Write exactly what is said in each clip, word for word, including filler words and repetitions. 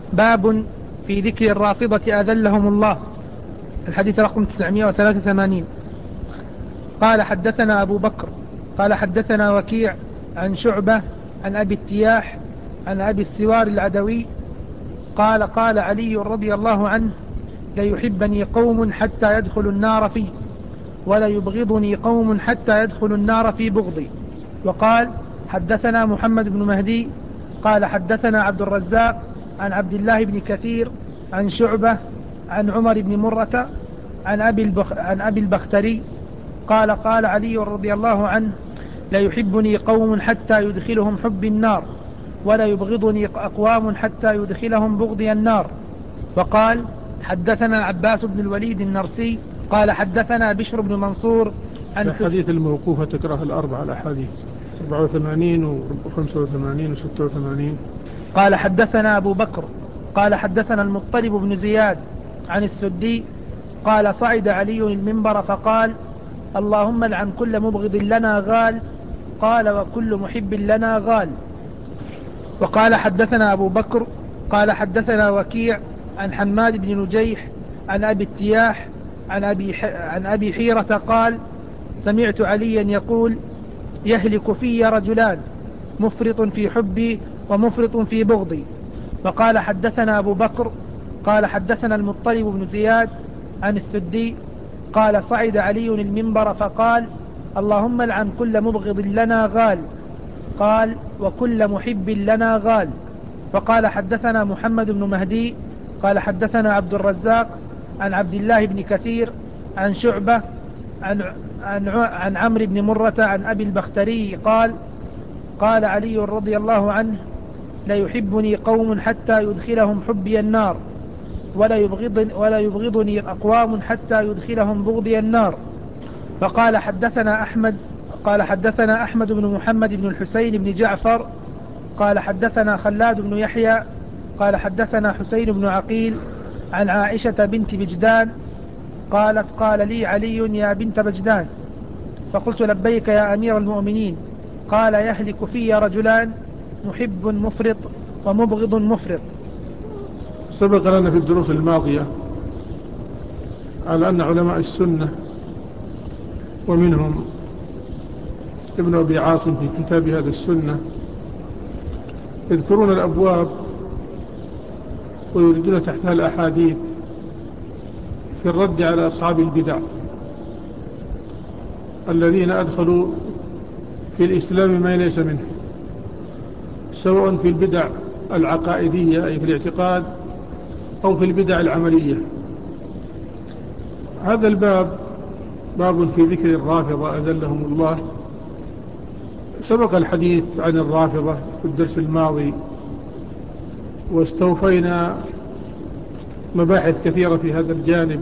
باب في ذكر الرافضة أذلهم الله. الحديث رقم تسعمائة وثلاثة وثمانين. قال حدثنا أبو بكر قال حدثنا وكيع عن شعبة عن أبي التياح عن أبي السوار العدوي قال قال علي رضي الله عنه: ليحبني قوم حتى يدخلوا النار في، ولا يبغضني قوم حتى يدخلوا النار في بغضي. وقال حدثنا محمد بن مهدي قال حدثنا عبد الرزاق عن عبد الله بن كثير عن شعبة عن عمر بن مرة عن أبي, البخ عن أبي البختري قال قال علي رضي الله عنه: لا يحبني قوم حتى يدخلهم حب النار، ولا يبغضني أقوام حتى يدخلهم بغضي النار. وقال حدثنا عباس بن الوليد النرسي قال حدثنا بشر بن منصور عن الحديث الموقوفة تكره الأربع الأحاديث أربعة وثمانين وخمسة وثمانين وستة وثمانين. قال حدثنا أبو بكر قال حدثنا المطلب بن زياد عن السدي قال صعد علي المنبر فقال: اللهم لعن كل مبغض لنا غال. قال: وكل محب لنا غال. وقال حدثنا أبو بكر قال حدثنا وكيع عن حماد بن نجيح عن أبي التياح عن أبي, عن أبي حيرة قال: سمعت عليا يقول: يهلك في رجلان، مفرط في حبي ومفرط في بغضي. وقال حدثنا أبو بكر قال حدثنا المطلب بن زياد عن السدي قال صعد علي المنبر فقال: اللهم لعن كل مبغض لنا غال. قال: وكل محب لنا غال. وقال حدثنا محمد بن مهدي قال حدثنا عبد الرزاق عن عبد الله بن كثير عن شعبة عن, عن, عن عمرو بن مرة عن أبي البختري قال قال علي رضي الله عنه: لا يحبني قوم حتى يدخلهم حبي النار، ولا يبغضني, ولا يبغضني أقوام حتى يدخلهم بغضي النار. فقال حدثنا أحمد قال حدثنا أحمد بن محمد بن الحسين بن جعفر قال حدثنا خلاد بن يحيى قال حدثنا حسين بن عقيل عن عائشة بنت بجدان قالت: قال لي علي: يا بنت بجدان. فقلت: لبيك يا أمير المؤمنين. قال: يهلك في رجلان، محب مفرط ومبغض مفرط. سبق لنا في الدروس الماضية على أن علماء السنة ومنهم ابن أبي عاصم في كتاب هذا السنة يذكرون الأبواب ويريدون تحتها الأحاديث في الرد على أصحاب البدع الذين أدخلوا في الإسلام ما ليس منه، سواء في البدع العقائدية أي في الاعتقاد أو في البدع العملية. هذا الباب باب في ذكر الرافضة أذلهم الله. سبق الحديث عن الرافضة في الدرس الماضي واستوفينا مباحث كثيرة في هذا الجانب،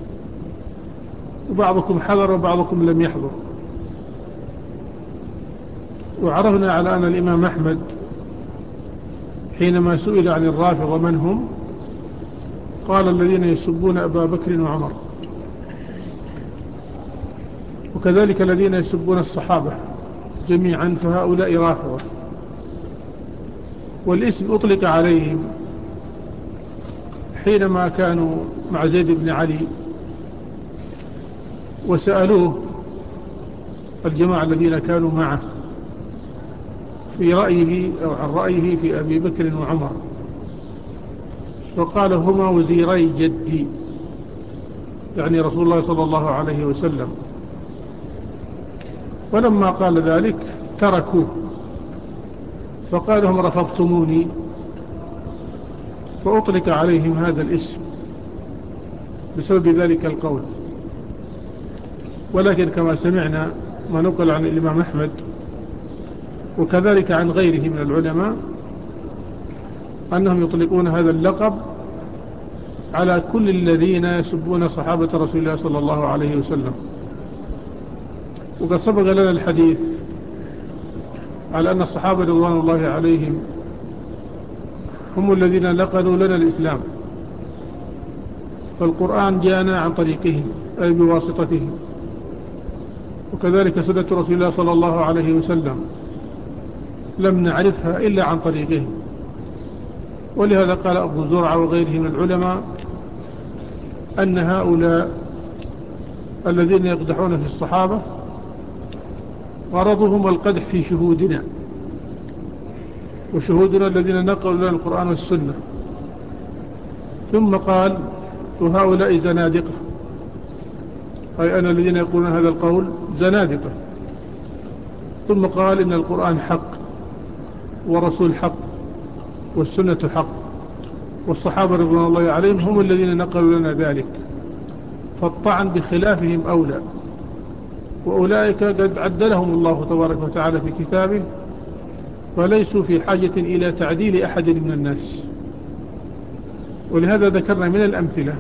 وبعضكم حضر وبعضكم لم يحضر. وعرفنا على أن الإمام أحمد حينما سئل عن الرافضة من هم قال: الذين يسبون أبا بكر وعمر، وكذلك الذين يسبون الصحابة جميعا، فهؤلاء رافضة. والاسم أطلق عليهم حينما كانوا مع زيد بن علي وسألوه الجماعة الذين كانوا معه في رأيه أو عن رأيه في أبي بكر وعمر، فقال: هما وزيري جدي، يعني رسول الله صلى الله عليه وسلم. ولما قال ذلك تركوه، فقال: هم رفضتموني، فأطلق عليهم هذا الاسم بسبب ذلك القول. ولكن كما سمعنا ما نقل عن الإمام أحمد وكذلك عن غيره من العلماء أنهم يطلقون هذا اللقب على كل الذين يسبون صحابة رسول الله صلى الله عليه وسلم. وقد سبق لنا الحديث على أن الصحابة رضوان الله عليهم هم الذين نقلوا لنا الإسلام، فالقرآن جاءنا عن طريقهم أي بواسطتهم، وكذلك سنة رسول الله صلى الله عليه وسلم لم نعرفها إلا عن طريقهم. ولهذا قال أبو زرعة وغيره من العلماء أن هؤلاء الذين يقدحون في الصحابة غرضهم القدح في شهودنا، وشهودنا الذين نقلوا لنا القرآن والسنة. ثم قال وهؤلاء زنادقة، أي أن الذين يقولون هذا القول زنادقة. ثم قال إن القرآن حق ورسول حق والسنة حق، والصحابة رضوان الله عليهم هم الذين نقلوا لنا ذلك، فالطعن بخلافهم أولى. وأولئك قد عدلهم الله تبارك وتعالى في كتابه، فليسوا في حاجة إلى تعديل أحد من الناس. ولهذا ذكرنا من الأمثلة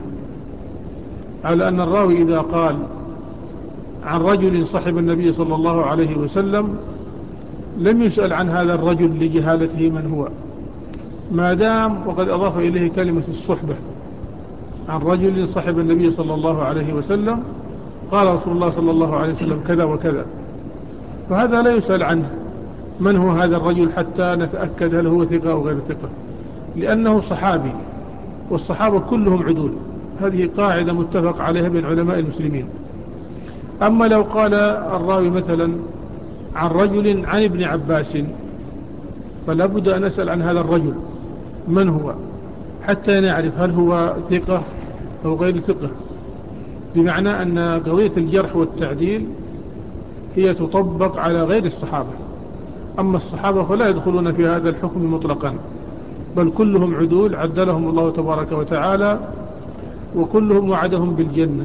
على أن الراوي إذا قال عن رجل صحب النبي صلى الله عليه وسلم لم يسأل عن هذا الرجل لجهالته من هو، ما دام وقد أضاف إليه كلمة الصحبة، عن رجل صحب النبي صلى الله عليه وسلم قال رسول الله صلى الله عليه وسلم كذا وكذا، فهذا لا يسأل عنه من هو هذا الرجل حتى نتأكد هل هو ثقة أو غير ثقة، لأنه صحابي، والصحابة كلهم عدول. هذه قاعدة متفق عليها بين علماء المسلمين. أما لو قال الراوي مثلا عن رجل عن ابن عباس، فلا بد أن نسأل عن هذا الرجل من هو حتى نعرف هل هو ثقة أو غير ثقة، بمعنى أن قضية الجرح والتعديل هي تطبق على غير الصحابة. أما الصحابة فلا يدخلون في هذا الحكم مطلقا، بل كلهم عدول عدلهم الله تبارك وتعالى، وكلهم وعدهم بالجنة،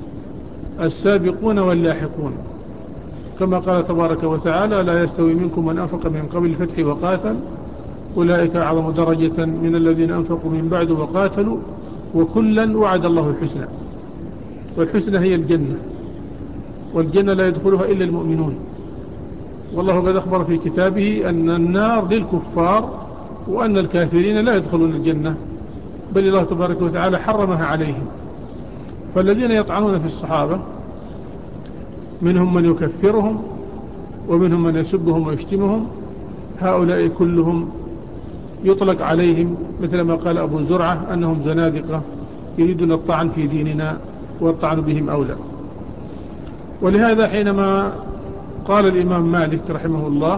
السابقون واللاحقون، كما قال تبارك وتعالى لا يستوي منكم من أنفق من قبل الفتح وقاتل أولئك أعظم درجة من الذين أنفقوا من بعد وقاتلوا وكلا وعد الله الحسنى. والحسنى هي الجنة، والجنة لا يدخلها إلا المؤمنون. والله قد أخبر في كتابه أن النار للكفار وأن الكافرين لا يدخلون الجنة، بل الله تبارك وتعالى حرمها عليهم. فالذين يطعنون في الصحابة منهم من يكفرهم ومنهم من يسبهم ويشتمهم، هؤلاء كلهم يطلق عليهم مثل ما قال أبو زرعة أنهم زنادقة يريدون الطعن في ديننا، والطعن بهم أولى. ولهذا حينما قال الإمام مالك رحمه الله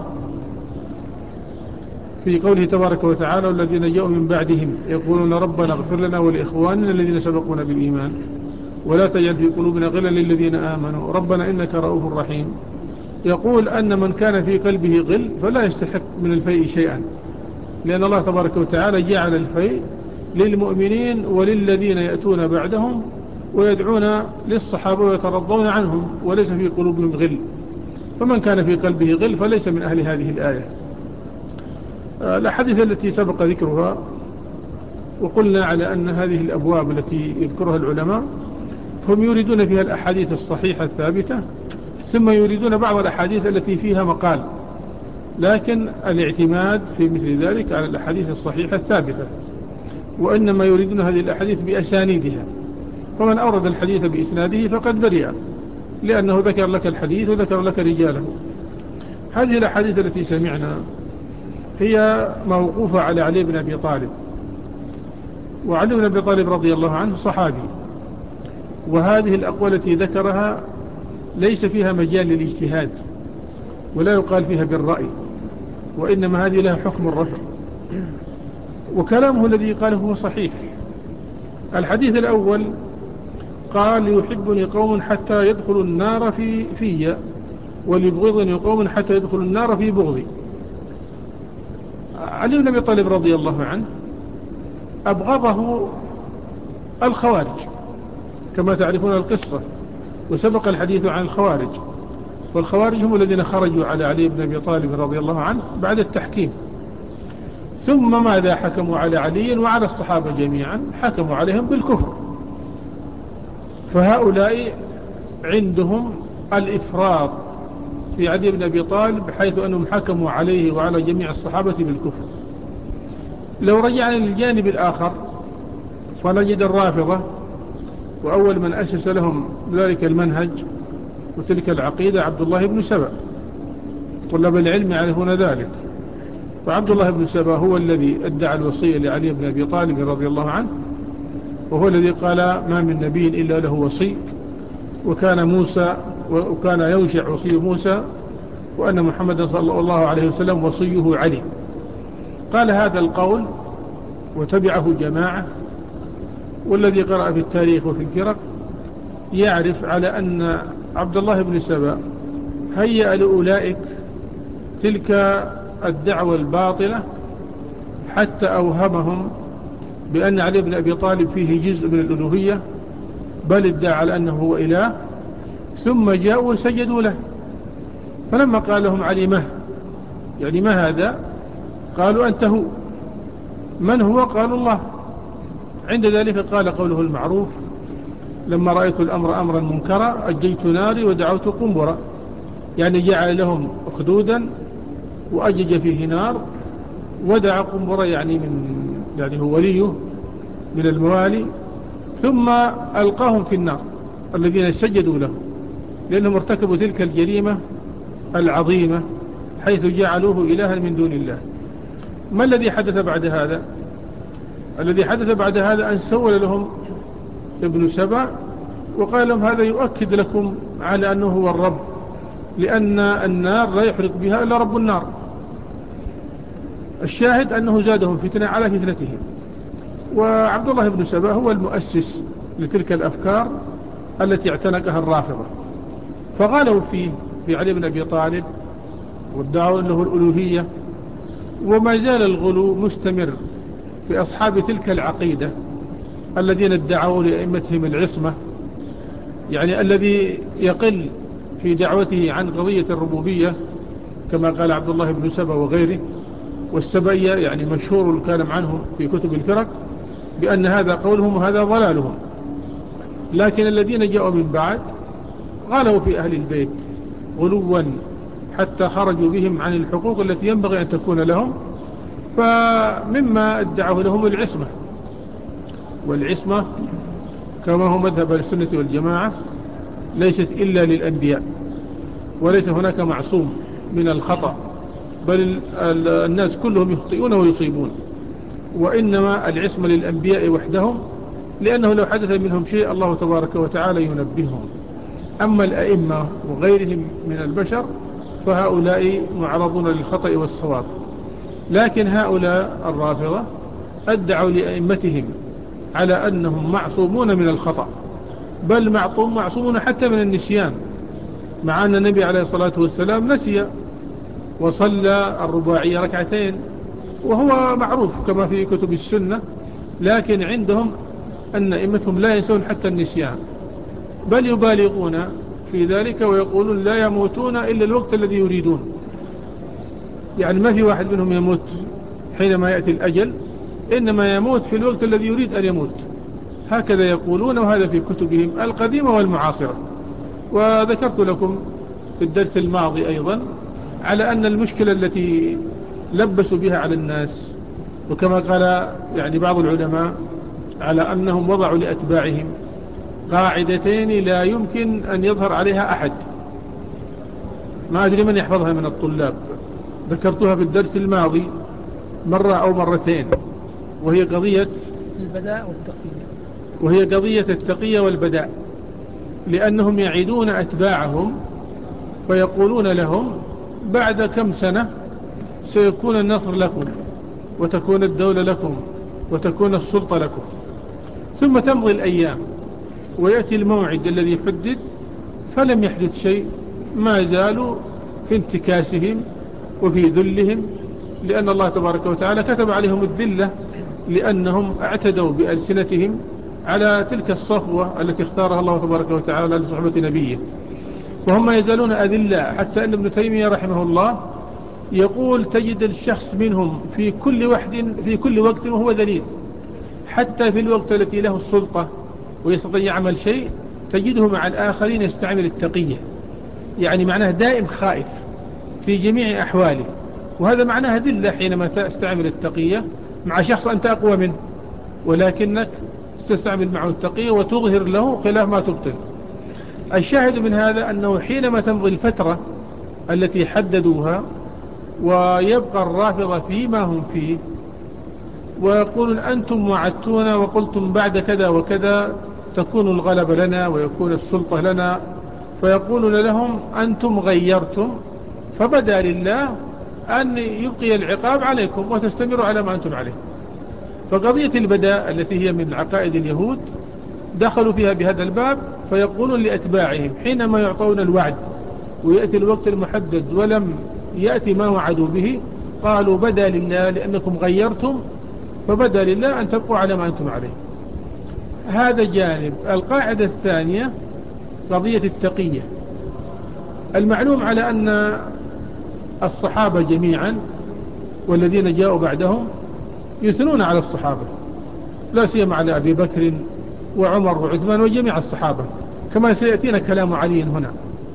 في قوله تبارك وتعالى والذين جاءوا من بعدهم يقولون ربنا اغفر لنا ولإخواننا الذين سبقونا بالإيمان ولا تجعل في قلوبنا غلا للذين آمنوا ربنا إنك رؤوف رحيم، يقول أن من كان في قلبه غل فلا يستحق من الفيء شيئا، لأن الله تبارك وتعالى جعل الفيء للمؤمنين وللذين يأتون بعدهم ويدعون للصحابة ويترضون عنهم وليس في قلوبهم غل. فمن كان في قلبه غل فليس من أهل هذه الآية. الأحاديث التي سبق ذكرها وقلنا على أن هذه الأبواب التي يذكرها العلماء هم يريدون فيها الأحاديث الصحيحة الثابتة، ثم يريدون بعض الأحاديث التي فيها مقال، لكن الاعتماد في مثل ذلك على الأحاديث الصحيحة الثابتة، وإنما يريدون هذه الأحاديث بأسانيدها. فمن أورد الحديث بإسناده فقد برئ، لأنه ذكر لك الحديث وذكر لك رجاله. هذه الأحاديث التي سمعنا هي موقوفة على علي بن أبي طالب، وعلي بن أبي طالب رضي الله عنه صحابي، وهذه الأقوال التي ذكرها ليس فيها مجال للاجتهاد ولا يقال فيها بالرأي، وإنما هذه لها حكم الرفع، وكلامه الذي قاله هو صحيح. الحديث الأول قال يحبني قوم حتى يدخلوا النار في في وليبغضني قوم حتى يدخلوا النار في بغضي. علي بن أبي طالب رضي الله عنه أبغضه الخوارج كما تعرفون القصة، وسبق الحديث عن الخوارج، والخوارج هم الذين خرجوا على علي بن أبي طالب رضي الله عنه بعد التحكيم، ثم ماذا حكموا على علي وعلى الصحابة جميعا؟ حكموا عليهم بالكفر. فهؤلاء عندهم الإفراط في علي بن أبي طالب بحيث أنهم حكموا عليه وعلى جميع الصحابة بالكفر. لو رجعنا للجانب الآخر فنجد الرافضة، وأول من أسس لهم ذلك المنهج وتلك العقيدة عبد الله بن سبأ، طلاب العلم يعرفون ذلك. فعبد الله بن سبا هو الذي ادعى الوصية لعلي بن أبي طالب رضي الله عنه، وهو الذي قال ما من نبي إلا له وصي، وكان موسى وكان يوشع وصي موسى، وأن محمد صلى الله عليه وسلم وصيه علي. قال هذا القول وتبعه جماعة، والذي قرأ في التاريخ وفي الفرق يعرف على أن عبد الله بن سبا هيأ لأولئك تلك الدعوة الباطلة حتى أوهمهم بأن علي بن أبي طالب فيه جزء من الألوهية، بل ادعى على أنه هو إله، ثم جاءوا وسجدوا له. فلما قال لهم علي مه يعني ما هذا؟ قالوا أنت هو. من هو؟ قالوا الله. عند ذلك قال قوله المعروف: لما رأيت الأمر أمرا منكرا أجيت ناري ودعوت قنبرا، يعني جعل لهم أخدودا وأجج فيه نار، ودعا قنبرا يعني من يعني هو وليه من الموالي، ثم ألقاهم في النار الذين سجدوا له، لأنهم ارتكبوا تلك الجريمة العظيمة حيث جعلوه إلها من دون الله. ما الذي حدث بعد هذا؟ الذي حدث بعد هذا أن سول لهم ابن سبع وقال لهم هذا يؤكد لكم على أنه هو الرب، لأن النار لا يحرق بها إلا رب النار. الشاهد أنه زادهم فتنة على فتنتهم. وعبد الله بن سبا هو المؤسس لتلك الأفكار التي اعتنقها الرافضة، فغالوا فيه في علي بن أبي طالب وادعوا له الألوهية، وما زال الغلو مستمر في أصحاب تلك العقيدة الذين ادعوا لأئمتهم العصمة، يعني الذي يقل في دعوته عن قضية الربوبية كما قال عبد الله بن سبا وغيره، والسبئية يعني مشهور الكلام عنه في كتب الفرق بأن هذا قولهم وهذا ضلالهم. لكن الذين جاءوا من بعد غالوا في أهل البيت غلوا حتى خرجوا بهم عن الحقوق التي ينبغي أن تكون لهم، فمما ادعوا لهم العصمة. والعصمة كما هو مذهب السنة والجماعة ليست إلا للأنبياء، وليس هناك معصوم من الخطأ، بل الناس كلهم يخطئون ويصيبون، وإنما العصمة للأنبياء وحدهم، لأنه لو حدث منهم شيء الله تبارك وتعالى ينبههم. أما الأئمة وغيرهم من البشر فهؤلاء معرضون للخطأ والصواب. لكن هؤلاء الرافضة ادعوا لأئمتهم على أنهم معصومون من الخطأ، بل معصومون حتى من النسيان، مع أن النبي عليه الصلاة والسلام نسي وصلى الرباعية ركعتين، وهو معروف كما في كتب السنة، لكن عندهم أن أئمتهم لا ينسون حتى النسيان، بل يبالغون في ذلك ويقولون لا يموتون إلا الوقت الذي يريدون، يعني ما في واحد منهم يموت حينما يأتي الأجل، إنما يموت في الوقت الذي يريد أن يموت. هكذا يقولون، وهذا في كتبهم القديمة والمعاصرة. وذكرت لكم في الدرس الماضي أيضا على أن المشكلة التي لبسوا بها على الناس، وكما قال يعني بعض العلماء على أنهم وضعوا لأتباعهم قاعدتين لا يمكن أن يظهر عليها أحد، ما أدري من يحفظها من الطلاب، ذكرتها في الدرس الماضي مرة أو مرتين، وهي قضية البداء والتقية وهي قضية التقية والبداء. لأنهم يعيدون أتباعهم فيقولون لهم بعد كم سنة سيكون النصر لكم وتكون الدولة لكم وتكون السلطة لكم، ثم تمضي الأيام ويأتي الموعد الذي حدد فلم يحدث شيء، ما زالوا في انتكاسهم وفي ذلهم، لأن الله تبارك وتعالى كتب عليهم الذلة لأنهم اعتدوا بألسنتهم على تلك الصفوة التي اختارها الله تبارك وتعالى لصحبة نبيه، وهم يزالون أذلاء، حتى أن ابن تيمية رحمه الله يقول تجد الشخص منهم في كل واحد في كل وقت وهو ذليل، حتى في الوقت التي له السلطة ويستطيع يعمل شيء تجده مع الآخرين يستعمل التقية، يعني معناه دائم خائف في جميع أحواله، وهذا معناه ذلة حينما تستعمل التقية مع شخص أنت أقوى منه، ولكنك تستعمل معه التقية وتظهر له خلاف ما تبطل. الشاهد من هذا أنه حينما تمضي الفترة التي حددوها ويبقى الرافضة فيما هم فيه، ويقولون أنتم وعدتونا وقلتم بعد كذا وكذا تكون الغلبة لنا ويكون السلطة لنا، فيقولون لهم أنتم غيرتم، فبدأ لله أن يبقي العقاب عليكم وتستمروا على ما أنتم عليه. فقضية البداء التي هي من عقائد اليهود دخلوا فيها بهذا الباب، فيقولون لأتباعهم حينما يعطون الوعد ويأتي الوقت المحدد ولم يأتي ما وعدوا به، قالوا بدا لله لأنكم غيرتم، فبدا لله أن تبقوا على ما أنتم عليه. هذا جانب. القاعدة الثانية قضية التقية. المعلوم على أن الصحابة جميعا والذين جاءوا بعدهم يثنون على الصحابة، لا سيما على أبي بكر وعمر وعثمان وجميع الصحابة، كما سيأتينا كلام علي هنا.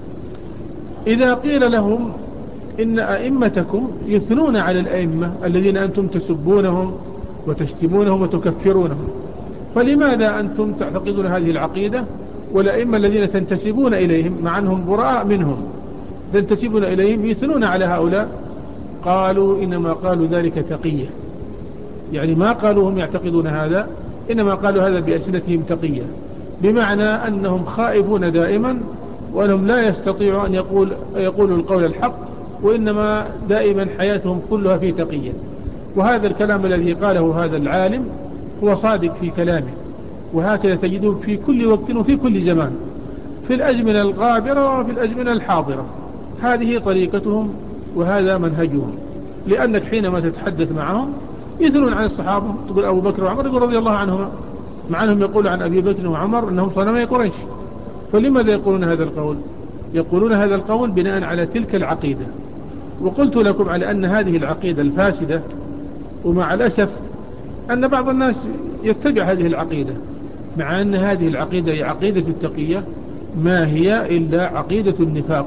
إذا قيل لهم إن أئمتكم يثنون على الأئمة الذين أنتم تسبونهم وتشتمونهم وتكفرونهم، فلماذا أنتم تعتقدون هذه العقيدة والأئمة الذين تنتسبون إليهم مع أنهم براء منهم تنتسبون إليهم يثنون على هؤلاء؟ قالوا إنما قالوا ذلك تقية، يعني ما قالوا هم يعتقدون هذا، إنما قالوا هذا بألسنتهم تقية، بمعنى أنهم خائفون دائما وأنهم لا يستطيعوا أن يقول يقولوا القول الحق، وإنما دائما حياتهم كلها في تقية. وهذا الكلام الذي قاله هذا العالم هو صادق في كلامه، وهكذا تجده في كل وقت وفي كل زمان، في الأزمنة الغابرة وفي الأزمنة الحاضرة. هذه طريقتهم وهذا منهجهم، لأنك حينما تتحدث معهم يثنون عن الصحابة، تقول أبو بكر وعمر يقول رضي الله عنهما، مع أنهم يقول عن أبي بكر وعمر أنهم صنمي قريش. فلماذا يقولون هذا القول؟ يقولون هذا القول بناء على تلك العقيدة. وقلت لكم على أن هذه العقيدة الفاسدة، ومع الأسف أن بعض الناس يتبع هذه العقيدة، مع أن هذه العقيدة هي عقيدة التقية، ما هي إلا عقيدة النفاق.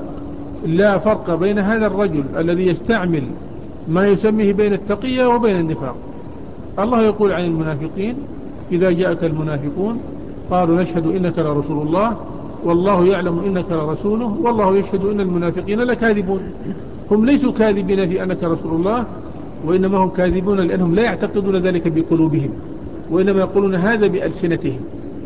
لا فرق بين هذا الرجل الذي يستعمل ما يسميه بين التقية وبين النفاق. الله يقول عن المنافقين إذا جاءك المنافقون قالوا نشهد إنك لرسول الله والله يعلم إنك لرسوله والله يشهد إن المنافقين لكاذبون. هم ليسوا كاذبين في أنك رسول الله، وإنما هم كاذبون لأنهم لا يعتقدون ذلك بقلوبهم، وإنما يقولون هذا بألسنتهم.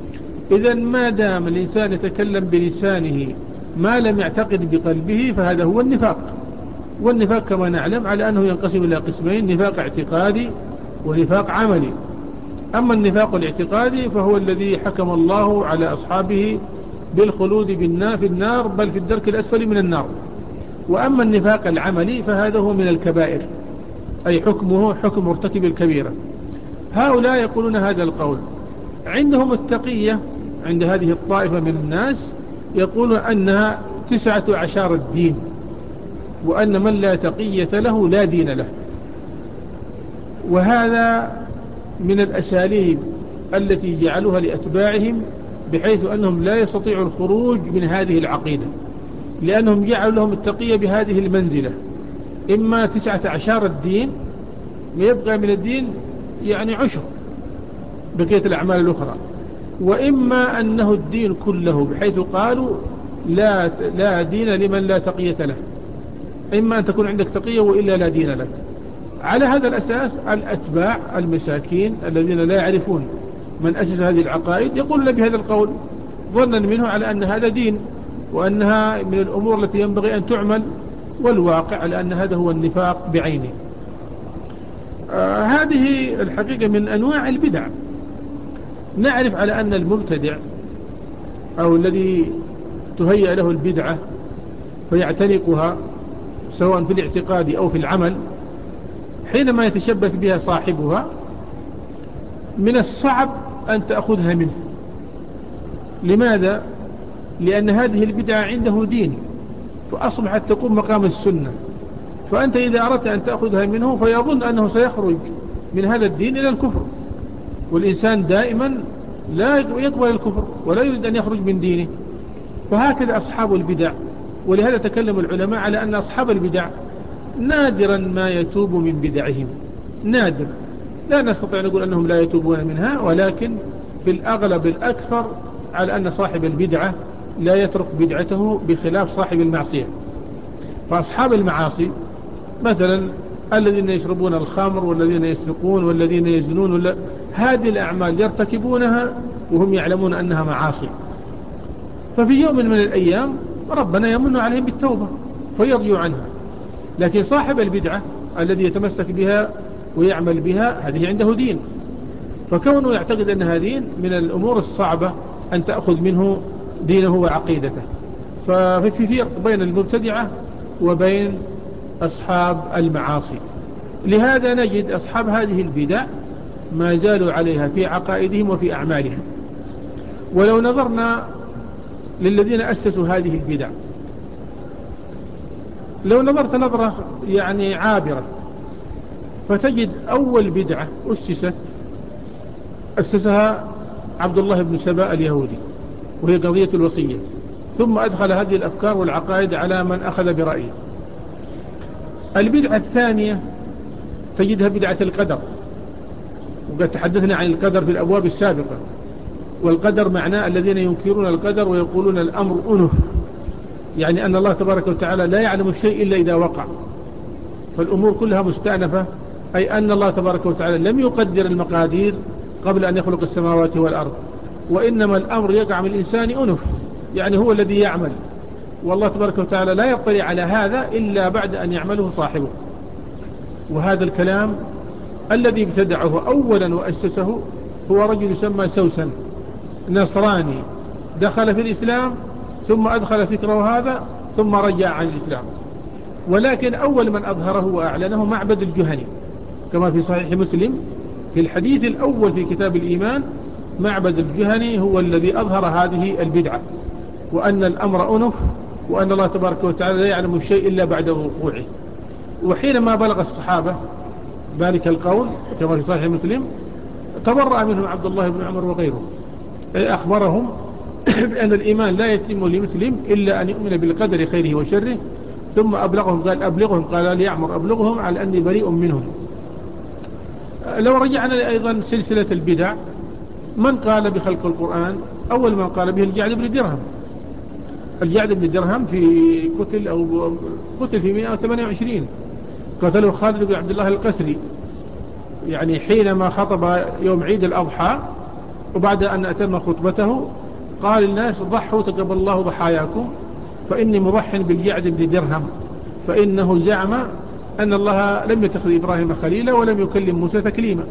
إذا ما دام الإنسان يتكلم بلسانه ما لم يعتقد بقلبه فهذا هو النفاق. والنفاق كما نعلم على أنه ينقسم إلى قسمين: نفاق اعتقادي ونفاق عملي. أما النفاق الاعتقادي فهو الذي حكم الله على أصحابه بالخلود في النار، بل في الدرك الأسفل من النار. وأما النفاق العملي فهذا هو من الكبائر، أي حكمه حكم مرتكب الكبيرة. هؤلاء يقولون هذا القول. عندهم التقية عند هذه الطائفة من الناس يقولون أنها تسعة عشر الدين، وأن من لا تقية له لا دين له. وهذا من الأساليب التي جعلوها لأتباعهم بحيث أنهم لا يستطيعوا الخروج من هذه العقيدة، لأنهم جعلوا لهم التقية بهذه المنزلة: إما تسعة عشر الدين ويبقى من الدين يعني عشر بقية الأعمال الأخرى، وإما أنه الدين كله، بحيث قالوا لا, لا دين لمن لا تقية له، إما أن تكون عندك تقية وإلا لا دين لك. على هذا الأساس الأتباع المساكين الذين لا يعرفون من أسس هذه العقائد يقولون بهذا القول ظنا منه على أن هذا دين وأنها من الأمور التي ينبغي أن تعمل، والواقع على أن هذا هو النفاق بعينه. آه هذه الحقيقة من أنواع البدع. نعرف على أن المبتدع أو الذي تهيأ له البدعة فيعتنقها سواء في الاعتقاد أو في العمل، حينما يتشبث بها صاحبها من الصعب أن تأخذها منه. لماذا؟ لأن هذه البدعة عنده دين فأصبحت تقوم مقام السنة، فأنت إذا أردت أن تأخذها منه فيظن أنه سيخرج من هذا الدين إلى الكفر، والإنسان دائما لا يقبل الكفر ولا يريد أن يخرج من دينه. فهكذا أصحاب البدع. ولهذا تكلم العلماء على أن أصحاب البدع نادرا ما يتوب من بدعهم، نادر، لا نستطيع نقول أنهم لا يتوبون منها، ولكن في الأغلب الأكثر على أن صاحب البدعة لا يترك بدعته بخلاف صاحب المعصية. فأصحاب المعاصي مثلا الذين يشربون الخمر والذين يسرقون والذين يزنون ولا هذه الأعمال يرتكبونها وهم يعلمون أنها معاصي، ففي يوم من الأيام ربنا يمن عليهم بالتوبة فيرجوا عنها. لكن صاحب البدعة الذي يتمسك بها ويعمل بها هذه عنده دين، فكونه يعتقد أنها دين من الأمور الصعبة أن تأخذ منه دينه وعقيدته. ففي فرق بين المبتدعة وبين أصحاب المعاصي. لهذا نجد أصحاب هذه البدع ما زالوا عليها في عقائدهم وفي أعمالهم. ولو نظرنا للذين أسسوا هذه البدع، لو نظرت نظرة يعني عابرة فتجد أول بدعة أسست أسسها عبد الله بن سبأ اليهودي، وهي قضية الوصية، ثم أدخل هذه الأفكار والعقائد على من أخذ برأيه. البدعة الثانية تجدها بدعة القدر، وقد تحدثنا عن القدر في الأبواب السابقة. والقدر معناه الذين ينكرون القدر ويقولون الأمر أنف، يعني أن الله تبارك وتعالى لا يعلم الشيء إلا إذا وقع، فالأمور كلها مستأنفة، أي أن الله تبارك وتعالى لم يقدر المقادير قبل أن يخلق السماوات والأرض، وإنما الأمر يقع من الإنسان أنف، يعني هو الذي يعمل، والله تبارك وتعالى لا يطلع على هذا إلا بعد أن يعمله صاحبه. وهذا الكلام الذي ابتدعه أولا وأسسه هو رجل يسمى سوسن نصراني، دخل في الإسلام ثم أدخل فكره هذا ثم رجع عن الإسلام. ولكن أول من أظهره وأعلنه معبد الجهني، كما في صحيح مسلم في الحديث الأول في كتاب الإيمان، معبد الجهني هو الذي أظهر هذه البدعة، وأن الأمر أنف، وأن الله تبارك وتعالى لا يعلم الشيء إلا بعد وقوعه. وحينما بلغ الصحابة ذلك القول كما في صحيح مسلم تبرأ منهم عبد الله بن عمر وغيره، أخبرهم بأن الإيمان لا يتم لمسلم إلا أن يؤمن بالقدر خيره وشره، ثم أبلغهم قال أبلغهم قال لي يعمر أبلغهم على أني بريء منهم. لو رجعنا أيضا سلسلة البدع، من قال بخلق القرآن؟ أول من قال به الجعد بن درهم. الجعد بن درهم في قتل أو قتل في مئة وثمانية وعشرين، قتله خالد بن عبد الله القسري، يعني حينما خطب يوم عيد الأضحى وبعد أن أتم خطبته قال الناس ضحوا تقبل الله ضحاياكم، فإني مضح بالجعد بن درهم، فإنه زعم أن الله لم يتخذ إبراهيم خليلا ولم يكلم موسى تكليما.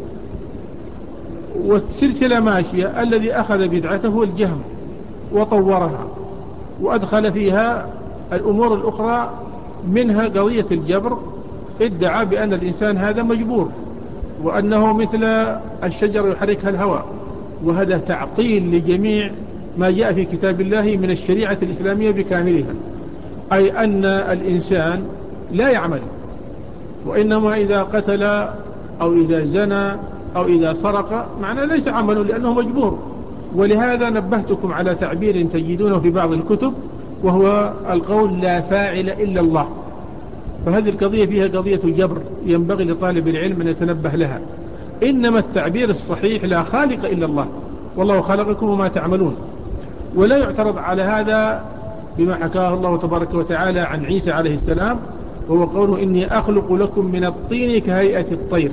والسلسلة ماشية. الذي أخذ بدعته هو الجهم وطورها وأدخل فيها الأمور الأخرى، منها قضية الجبر، ادعى بأن الإنسان هذا مجبور، وأنه مثل الشجر يحركها الهواء، وهذا تعطيل لجميع ما جاء في كتاب الله من الشريعة الإسلامية بكاملها، أي أن الإنسان لا يعمل، وإنما إذا قتل أو إذا زنى أو إذا سرق معناه ليس عمله لأنه مجبور. ولهذا نبهتكم على تعبير تجدونه في بعض الكتب، وهو القول لا فاعل إلا الله. فهذه القضية فيها قضية جبر ينبغي لطالب العلم أن يتنبه لها. إنما التعبير الصحيح لا خالق إلا الله، والله خلقكم وما تعملون. ولا يعترض على هذا بما حكاه الله تبارك وتعالى عن عيسى عليه السلام، وهو قوله إني أخلق لكم من الطين كهيئة الطير.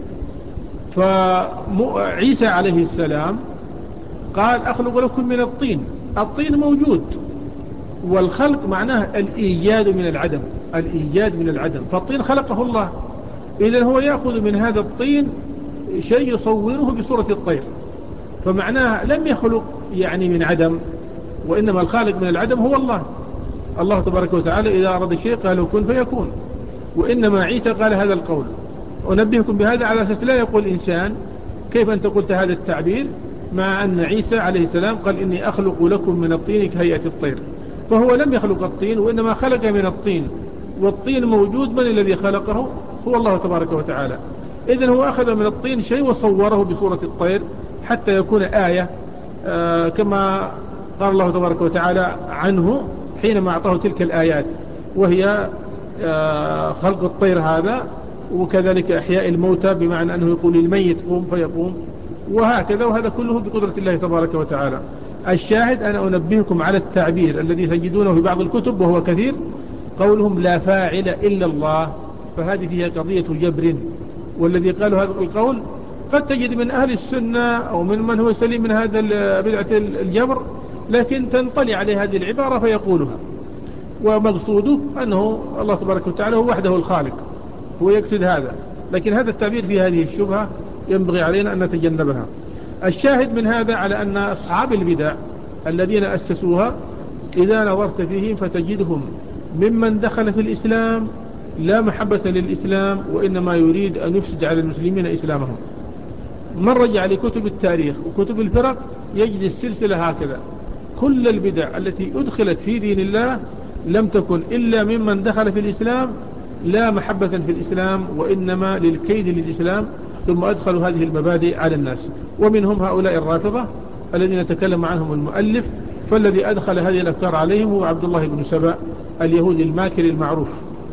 فعيسى عليه السلام قال أخلق لكم من الطين، الطين موجود، والخلق معناه الإيجاد من العدم، الإيجاد من العدم، فالطين خلقه الله، إذن هو يأخذ من هذا الطين شيء يصوره بصورة الطير، فمعناه لم يخلق يعني من عدم، وإنما الخالق من العدم هو الله. الله تبارك وتعالى إذا أراد شيء قال كن فيكون، وإنما عيسى قال هذا القول. أنبهكم بهذا على أساس لا يقول إنسان كيف أنت قلت هذا التعبير مع أن عيسى عليه السلام قال إني أخلق لكم من الطين كهيئة الطير، فهو لم يخلق الطين وإنما خلق من الطين، والطين موجود، من الذي خلقه؟ هو الله تبارك وتعالى. إذن هو أخذ من الطين شيء وصوره بصورة الطير حتى يكون آية، آه كما قال الله تبارك وتعالى عنه حينما أعطاه تلك الآيات، وهي آه خلق الطير هذا، وكذلك إحياء الموتى بمعنى أنه يقول الميت قوم فيقوم، وهكذا، وهذا كله بقدرة الله تبارك وتعالى. الشاهد أنا أنبهكم على التعبير الذي تجدونه في بعض الكتب وهو كثير، قولهم لا فاعل إلا الله، فهذه فيها قضية جبر. والذي قال هذا القول قد تجد من أهل السنة أو من من هو سليم من هذا بدعة الجبر، لكن تنطلي عليه هذه العبارة فيقولها، ومقصوده أنه الله تبارك وتعالى هو وحده الخالق، هو يقصد هذا. لكن هذا التعبير في هذه الشبهة ينبغي علينا أن نتجنبها. الشاهد من هذا على أن أصحاب البدع الذين أسسوها إذا نظرت فيهم فتجدهم ممن دخل في الإسلام لا محبة للإسلام، وإنما يريد أن يفسد على المسلمين إسلامهم. من رجع لكتب التاريخ وكتب الفرق يجد السلسلة هكذا: كل البدع التي أدخلت في دين الله لم تكن إلا ممن دخل في الإسلام لا محبة في الإسلام، وإنما للكيد للإسلام، ثم أدخلوا هذه المبادئ على الناس. ومنهم هؤلاء الرافضة الذين تكلم عنهم المؤلف، فالذي أدخل هذه الأفكار عليهم هو عبد الله بن سبأ اليهودي الماكر المعروف.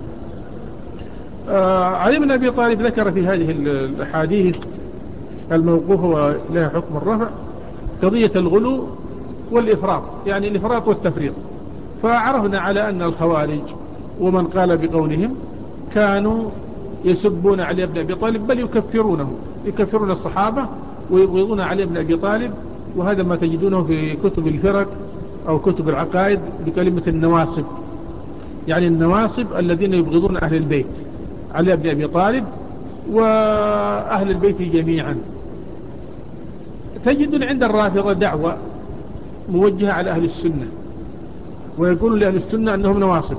آه علي بن أبي طالب ذكر في هذه الأحاديث الموقوفة ولها حكم الرفع قضية الغلو والإفراط، يعني الإفراط والتفريط. فعرفنا على أن الخوارج ومن قال بقولهم كانوا يسبون علي بن أبي طالب، بل يكفرونه، يكفرون الصحابة ويبغضون علي بن أبي طالب. وهذا ما تجدونه في كتب الفرق أو كتب العقائد بكلمة النواصب، يعني النواصب الذين يبغضون أهل البيت، علي بن أبي طالب وأهل البيت جميعا. تجد عند الرافضة دعوة موجهة على أهل السنة، ويقول لأهل السنة أنهم نواصب.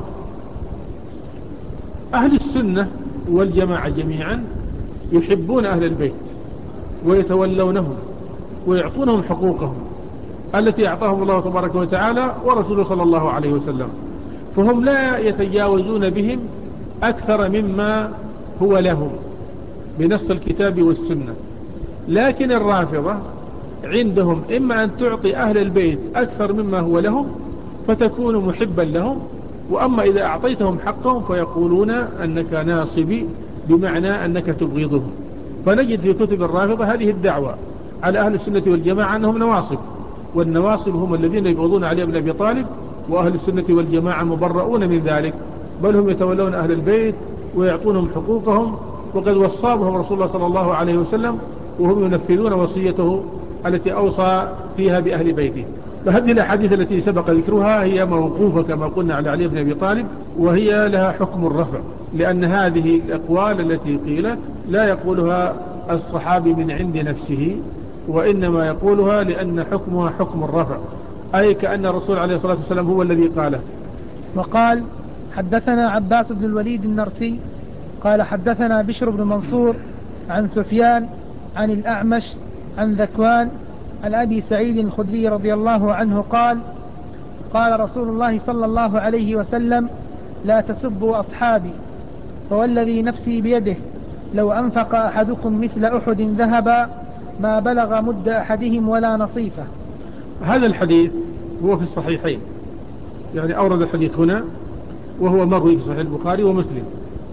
أهل السنة والجماعة جميعا يحبون أهل البيت ويتولونهم ويعطونهم حقوقهم التي أعطاهم الله تبارك وتعالى ورسوله صلى الله عليه وسلم، فهم لا يتجاوزون بهم أكثر مما هو لهم بنص الكتاب والسنة. لكن الرافضة عندهم إما أن تعطي أهل البيت أكثر مما هو لهم فتكون محبا لهم، وأما إذا أعطيتهم حقهم فيقولون أنك ناصبي، بمعنى أنك تبغضهم. فنجد في كتب الرافضة هذه الدعوة على أهل السنة والجماعة أنهم نواصب، والنواصب هم الذين يبغضون علي بن أبي طالب، وأهل السنة والجماعة مبرؤون من ذلك، بل هم يتولون أهل البيت ويعطونهم حقوقهم، وقد وصابهم رسول الله صلى الله عليه وسلم وهم ينفذون وصيته التي أوصى فيها بأهل بيته. فهذه الأحاديث التي سبق ذكرها هي موقوفة كما قلنا على علي بن أبي طالب، وهي لها حكم الرفع، لأن هذه الأقوال التي قيلت لا يقولها الصحابي من عند نفسه، وإنما يقولها لأن حكمها حكم الرفع، أي كأن الرسول عليه الصلاة والسلام هو الذي قاله. وقال: حدثنا عباس بن الوليد النرسي قال حدثنا بشر بن منصور عن سفيان عن الأعمش عن ذكوان عن أبي سعيد الخدري رضي الله عنه قال: قال رسول الله صلى الله عليه وسلم: لا تسبوا أصحابي، فوالذي نفسي بيده لو أنفق أحدكم مثل أحد ذهبا ما بلغ مد أحدهم ولا نصيفه. هذا الحديث هو في الصحيحين، يعني أورد الحديث هنا وهو مروي في صحيح البخاري ومسلم.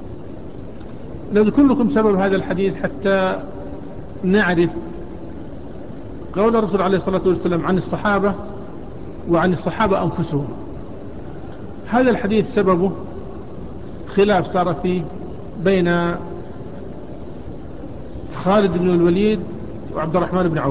نذكر لكم سبب هذا الحديث حتى نعرف قول الرسول عليه الصلاة والسلام عن الصحابة وعن الصحابة أنفسهم. هذا الحديث سببه خلاف صار فيه بين خالد بن الوليد وعبد الرحمن بن عوف،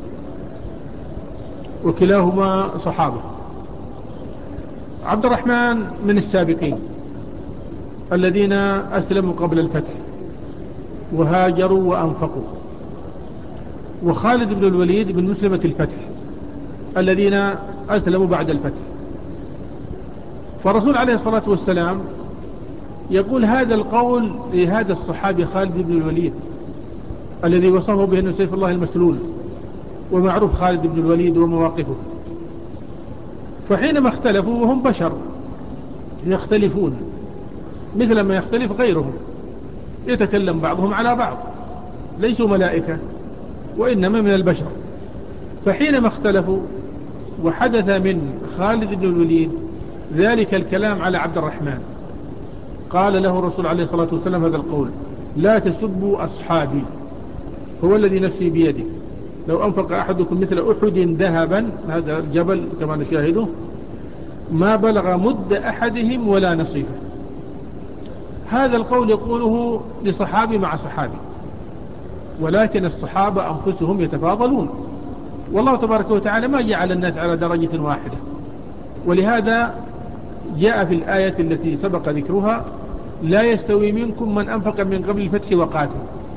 وكلاهما صحابة. عبد الرحمن من السابقين الذين أسلموا قبل الفتح وهاجروا وأنفقوا، وخالد بن الوليد من مسلمة الفتح الذين أسلموا بعد الفتح. فالرسول عليه الصلاة والسلام يقول هذا القول لهذا الصحابي خالد بن الوليد الذي وصفه بأنه سيف الله المسلول، ومعروف خالد بن الوليد ومواقفه. فحينما اختلفوا وهم بشر يختلفون مثل ما يختلف غيرهم، يتكلم بعضهم على بعض، ليسوا ملائكة وإنما من البشر. فحينما اختلفوا وحدث من خالد بن الوليد ذلك الكلام على عبد الرحمن، قال له الرسول عليه الصلاة والسلام هذا القول: لا تسبوا أصحابي، هو الذي نفسي بيده لو أنفق أحدكم مثل أحد ذهبا، هذا الجبل كما نشاهده، ما بلغ مد أحدهم ولا نصيفه. هذا القول يقوله لصحابي مع صحابي، ولكن الصحابة أنفسهم يتفاضلون، والله تبارك وتعالى ما جعل الناس على درجة واحدة. ولهذا جاء في الآية التي سبق ذكرها: لا يستوي منكم من أنفق من قبل الفتح وقاتل،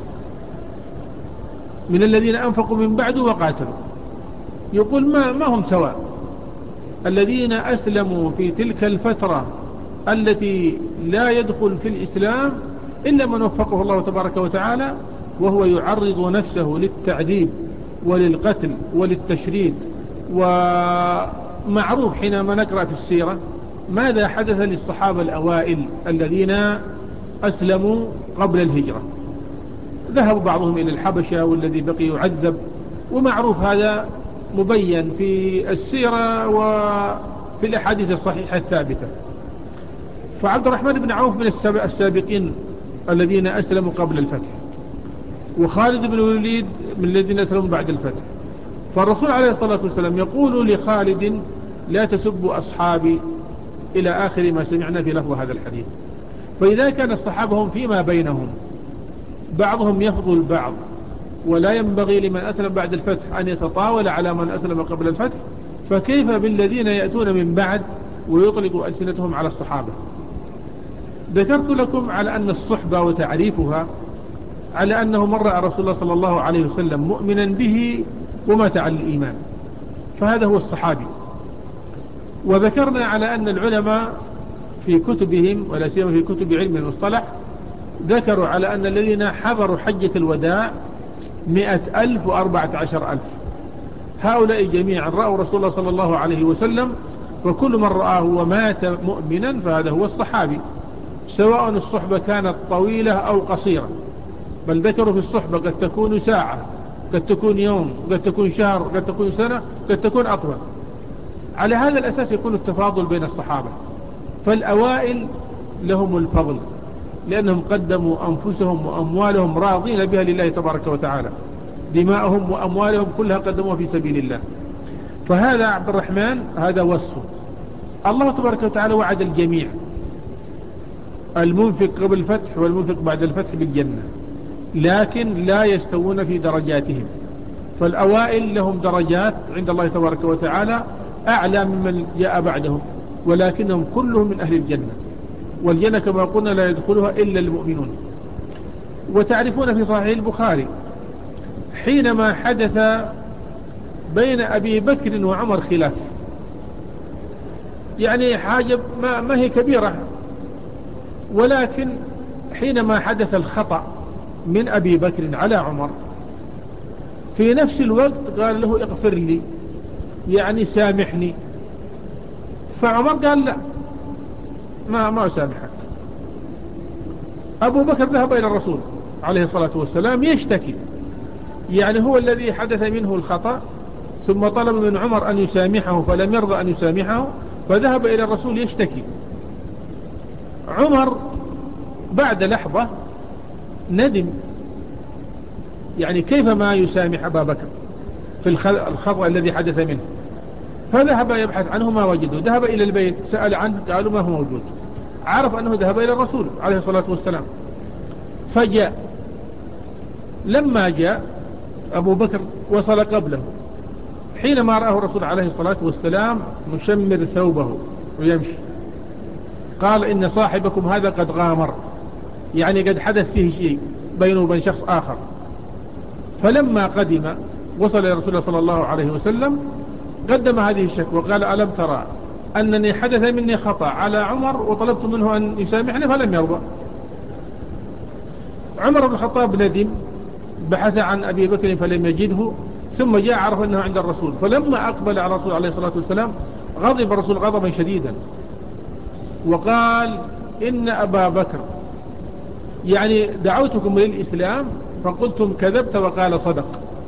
من الذين أنفقوا من بعد وقاتلوا. يقول ما, ما هم سواء. الذين أسلموا في تلك الفترة التي لا يدخل في الإسلام إلا من وفقه الله تبارك وتعالى، وهو يعرض نفسه للتعذيب وللقتل وللتشريد. ومعروف حينما نقرأ في السيرة ماذا حدث للصحابة الأوائل الذين أسلموا قبل الهجرة. ذهب بعضهم إلى الحبشة والذي بقي يعذب، ومعروف هذا مبين في السيرة وفي الأحاديث الصحيحة الثابتة. فعبد الرحمن بن عوف من السابقين الذين أسلموا قبل الفتح، وخالد بن الوليد من الذين أسلموا بعد الفتح. فالرسول عليه الصلاة والسلام يقول لخالد: لا تسبوا أصحابي، إلى آخر ما سمعنا في لفظ هذا الحديث. فإذا كان الصحابة هم فيما بينهم بعضهم يفضل بعض، ولا ينبغي لمن أسلم بعد الفتح أن يتطاول على من أسلم قبل الفتح، فكيف بالذين يأتون من بعد ويطلقوا ألسنتهم على الصحابة؟ ذكرت لكم على أن الصحبة وتعريفها على أنه مر رأى رسول الله صلى الله عليه وسلم مؤمنا به ومات على الإيمان، فهذا هو الصحابي. وذكرنا على أن العلماء في كتبهم ولا سيما في كتب علم المصطلح ذكروا على أن الذين حضروا حجة الوداع مئة ألف وأربعة عشر ألف. هؤلاء جميعا رأوا رسول الله صلى الله عليه وسلم، وكل من رآه ومات مؤمنا فهذا هو الصحابي، سواء الصحبة كانت طويلة أو قصيرة. بل ذكروا في الصحبة قد تكون ساعة، قد تكون يوم، قد تكون شهر، قد تكون سنة، قد تكون أطول. على هذا الأساس يكون التفاضل بين الصحابة. فالأوائل لهم الفضل لأنهم قدموا أنفسهم وأموالهم راضين بها لله تبارك وتعالى، دماءهم وأموالهم كلها قدموها في سبيل الله. فهذا عبد الرحمن هذا وصفه. الله تبارك وتعالى وعد الجميع، المنفق قبل الفتح والمنفق بعد الفتح بالجنة، لكن لا يستوون في درجاتهم. فالأوائل لهم درجات عند الله تبارك وتعالى أعلى ممن جاء بعدهم، ولكنهم كلهم من أهل الجنة، والجنة كما قلنا لا يدخلها إلا المؤمنون. وتعرفون في صحيح البخاري حينما حدث بين أبي بكر وعمر خلاف، يعني حاجة ما, ما هي كبيرة، ولكن حينما حدث الخطأ من أبي بكر على عمر في نفس الوقت قال له: اغفر لي، يعني سامحني. فعمر قال: لا، ما ما أسامحك. أبو بكر ذهب إلى الرسول عليه الصلاة والسلام يشتكي، يعني هو الذي حدث منه الخطأ، ثم طلب من عمر أن يسامحه فلم يرضى أن يسامحه، فذهب إلى الرسول يشتكي. عمر بعد لحظة ندم، يعني كيف ما يسامح أبا بكر في الخطأ الذي حدث منه، فذهب يبحث عنه ما وجده. ذهب إلى البيت سأل عنه، قالوا ما هو موجود. عرف أنه ذهب إلى الرسول عليه الصلاة والسلام، فجاء. لما جاء أبو بكر وصل قبله، حينما رأه الرسول عليه الصلاة والسلام مشمر ثوبه ويمشي قال: إن صاحبكم هذا قد غامر، يعني قد حدث فيه شيء بينه وبين شخص آخر. فلما قدم وصل إلى رسول الله صلى الله عليه وسلم قدم هذه الشكوى وقال: ألم ترى أنني حدث مني خطأ على عمر وطلبت منه أن يسامحني فلم يرضى. عمر بن الخطاب ندم، بحث عن أبي بكر فلم يجده، ثم جاء عرف أنه عند الرسول. فلما أقبل على الرسول عليه الصلاة والسلام غضب الرسول غضبا شديدا وقال: إن أبا بكر يعني دعوتكم للإسلام فقلتم كذبت وقال صدق،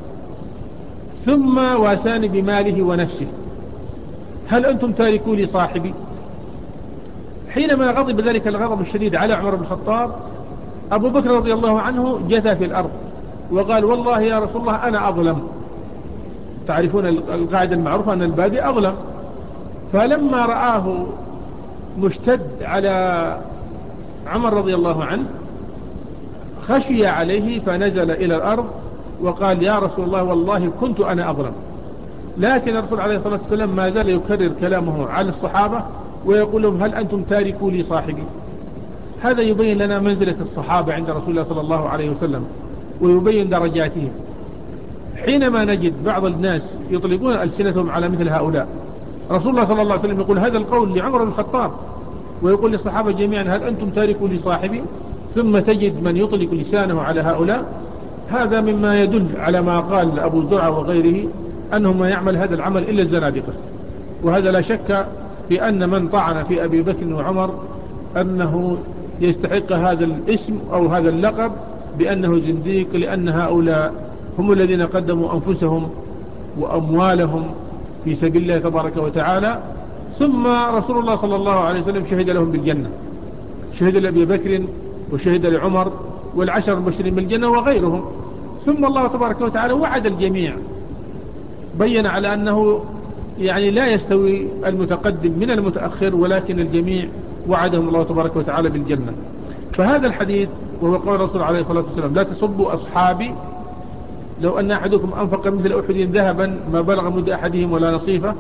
ثم واساني بماله ونفسه، هل أنتم تاركوا لي صاحبي؟ حينما غضب ذلك الغضب الشديد على عمر بن الخطاب، أبو بكر رضي الله عنه جثى في الأرض وقال: والله يا رسول الله أنا أظلم. تعرفون القاعدة المعروفة أن البادئ أظلم. فلما رآه مشتد على عمر رضي الله عنه خشي عليه فنزل إلى الأرض وقال يا رسول الله والله كنت أنا أظلم. لكن الرسول عليه الصلاة والسلام ما زال يكرر كلامه على الصحابة ويقول لهم هل أنتم تاركوا لي صاحبي؟ هذا يبين لنا منزلة الصحابة عند رسول الله صلى الله عليه وسلم ويبين درجاتهم. حينما نجد بعض الناس يطلقون ألسنتهم على مثل هؤلاء، رسول الله صلى الله عليه وسلم يقول هذا القول لعمر بن الخطاب ويقول للصحابة جميعا هل أنتم تاركوا لي صاحبي؟ ثم تجد من يطلق لسانه على هؤلاء. هذا مما يدل على ما قال أبو زرعة وغيره أنه ما يعمل هذا العمل إلا الزنادقة. وهذا لا شك في أن من طعن في أبي بكر وعمر أنه يستحق هذا الاسم أو هذا اللقب بأنه زنديق، لأن هؤلاء هم الذين قدموا أنفسهم وأموالهم في سبيل الله تبارك وتعالى، ثم رسول الله صلى الله عليه وسلم شهد لهم بالجنة، شهد لأبي بكر وشهد لعمر والعشر المبشرين بالجنة وغيرهم. ثم الله تبارك وتعالى وعد الجميع، بين على أنه يعني لا يستوي المتقدم من المتأخر، ولكن الجميع وعدهم الله تبارك وتعالى بالجنة. فهذا الحديث وهو قول الرسول عليه الصلاة والسلام لا تسبوا أصحابي، لو أن أحدكم أنفق مثل أحد ذهبا ما بلغ مد أحدهم ولا نصيفه.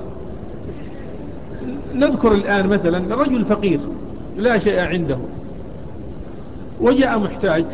نذكر الآن مثلا رجل فقير لا شيء عنده وجاء محتاج،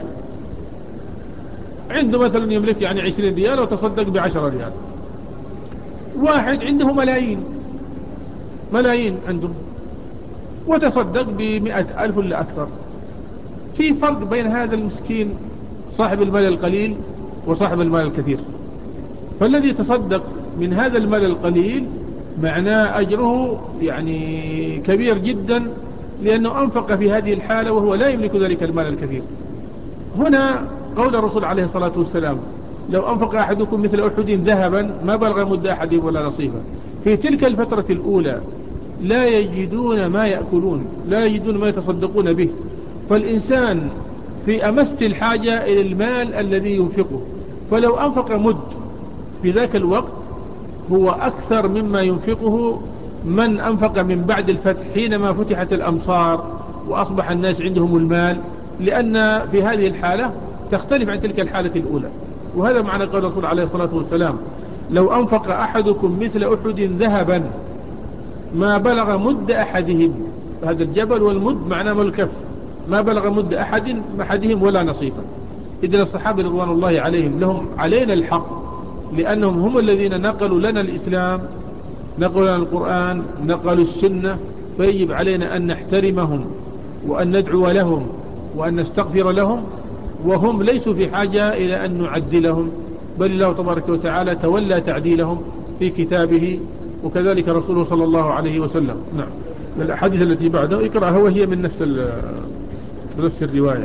عنده مثلا يملك يعني عشرين ريال وتصدق بعشرة ريال. واحد عنده ملايين ملايين عنده وتصدق بمئة ألف ولا أكثر. في فرق بين هذا المسكين صاحب المال القليل وصاحب المال الكثير. فالذي تصدق من هذا المال القليل معناه أجره يعني كبير جدا، لأنه أنفق في هذه الحالة وهو لا يملك ذلك المال الكثير. هنا قول الرسول عليه الصلاة والسلام لو أنفق أحدكم مثل أحد ذهبا ما بلغ مد أحدهم ولا نصيفه. في تلك الفترة الأولى لا يجدون ما يأكلون، لا يجدون ما يتصدقون به، فالإنسان في أمس الحاجة إلى المال الذي ينفقه. فلو أنفق مد في ذاك الوقت هو أكثر مما ينفقه من أنفق من بعد الفتح حينما فتحت الأمصار وأصبح الناس عندهم المال، لأن في هذه الحالة تختلف عن تلك الحالة الأولى. وهذا معنى قول الرسول عليه الصلاة والسلام لو أنفق أحدكم مثل أحد ذهبا ما بلغ مد أحدهم، هذا الجبل والمد معناه الكف، ما بلغ مد أحد أحدهم ولا نصيفا. إذن الصحابة رضوان الله عليهم لهم علينا الحق، لأنهم هم الذين نقلوا لنا الإسلام، نقلوا لنا القرآن، نقلوا السنة، فيجب علينا أن نحترمهم وأن ندعو لهم وأن نستغفر لهم، وهم ليسوا في حاجة إلى أن نعدلهم، بل الله تبارك وتعالى تولى تعديلهم في كتابه وكذلك رسوله صلى الله عليه وسلم. نعم. الأحاديث التي بعده اقرأها وهي من نفس نفس الرواية.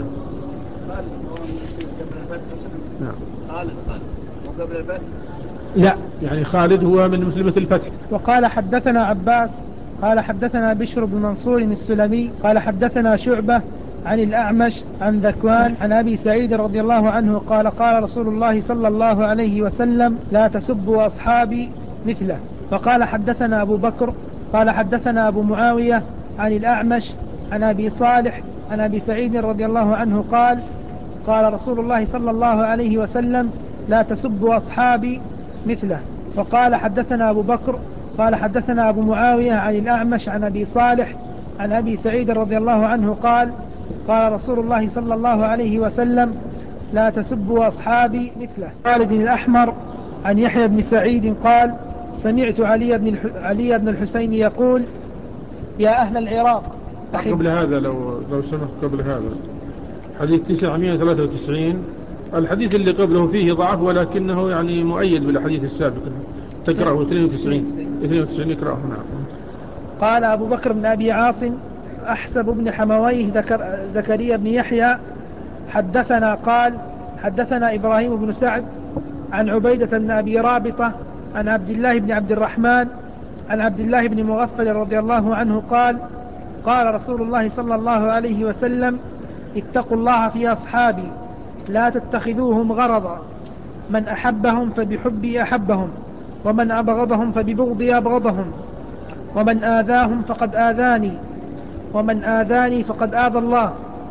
نعم. خالد وقبل الفتح لا، يعني خالد هو من مسلمة الفتح. وقال حدثنا عباس قال حدثنا بشر بن منصور السلمي قال حدثنا شعبة عن الأعمش عن ذكوان عن أبي سعيد رضي الله عنه قال قال رسول الله صلى الله عليه وسلم لا تسبوا أصحابي مثله. فقال حدثنا أبو بكر قال حدثنا أبو معاوية عن الأعمش عن أبي صالح عن أبي سعيد رضي الله عنه قال قال رسول الله صلى الله عليه وسلم لا تسبوا أصحابي مثله. فقال حدثنا أبو بكر قال حدثنا أبو معاوية عن الأعمش عن أبي صالح عن أبي سعيد رضي الله عنه قال قال رسول الله صلى الله عليه وسلم لا تسبوا أصحابي مثله. خالد الأحمر عن يحيى بن سعيد قال سمعت علي بن, الح... علي بن الحسين يقول يا أهل العراق أحب... قبل هذا لو, لو سمحت قبل هذا حديث تسعمائة وثلاثة وتسعين، الحديث اللي قبله فيه ضعف ولكنه يعني مؤيد بالحديث السابق. تقرأه اثنين وتسعين اثنين وتسعين اقرأه. نعم. قال أبو بكر بن أبي عاصم أحسب بن حمويه ذكر زكريا بن يحيى حدثنا قال حدثنا إبراهيم بن سعد عن عبيدة بن أبي رابطة عن عبد الله بن عبد الرحمن عن عبد الله بن مغفل رضي الله عنه قال قال رسول الله صلى الله عليه وسلم اتقوا الله في أصحابي لا تتخذوهم غرضا، من أحبهم فبحبي أحبهم ومن أبغضهم فببغضي أبغضهم، ومن آذاهم فقد آذاني ومن آذاني فقد آذى الله.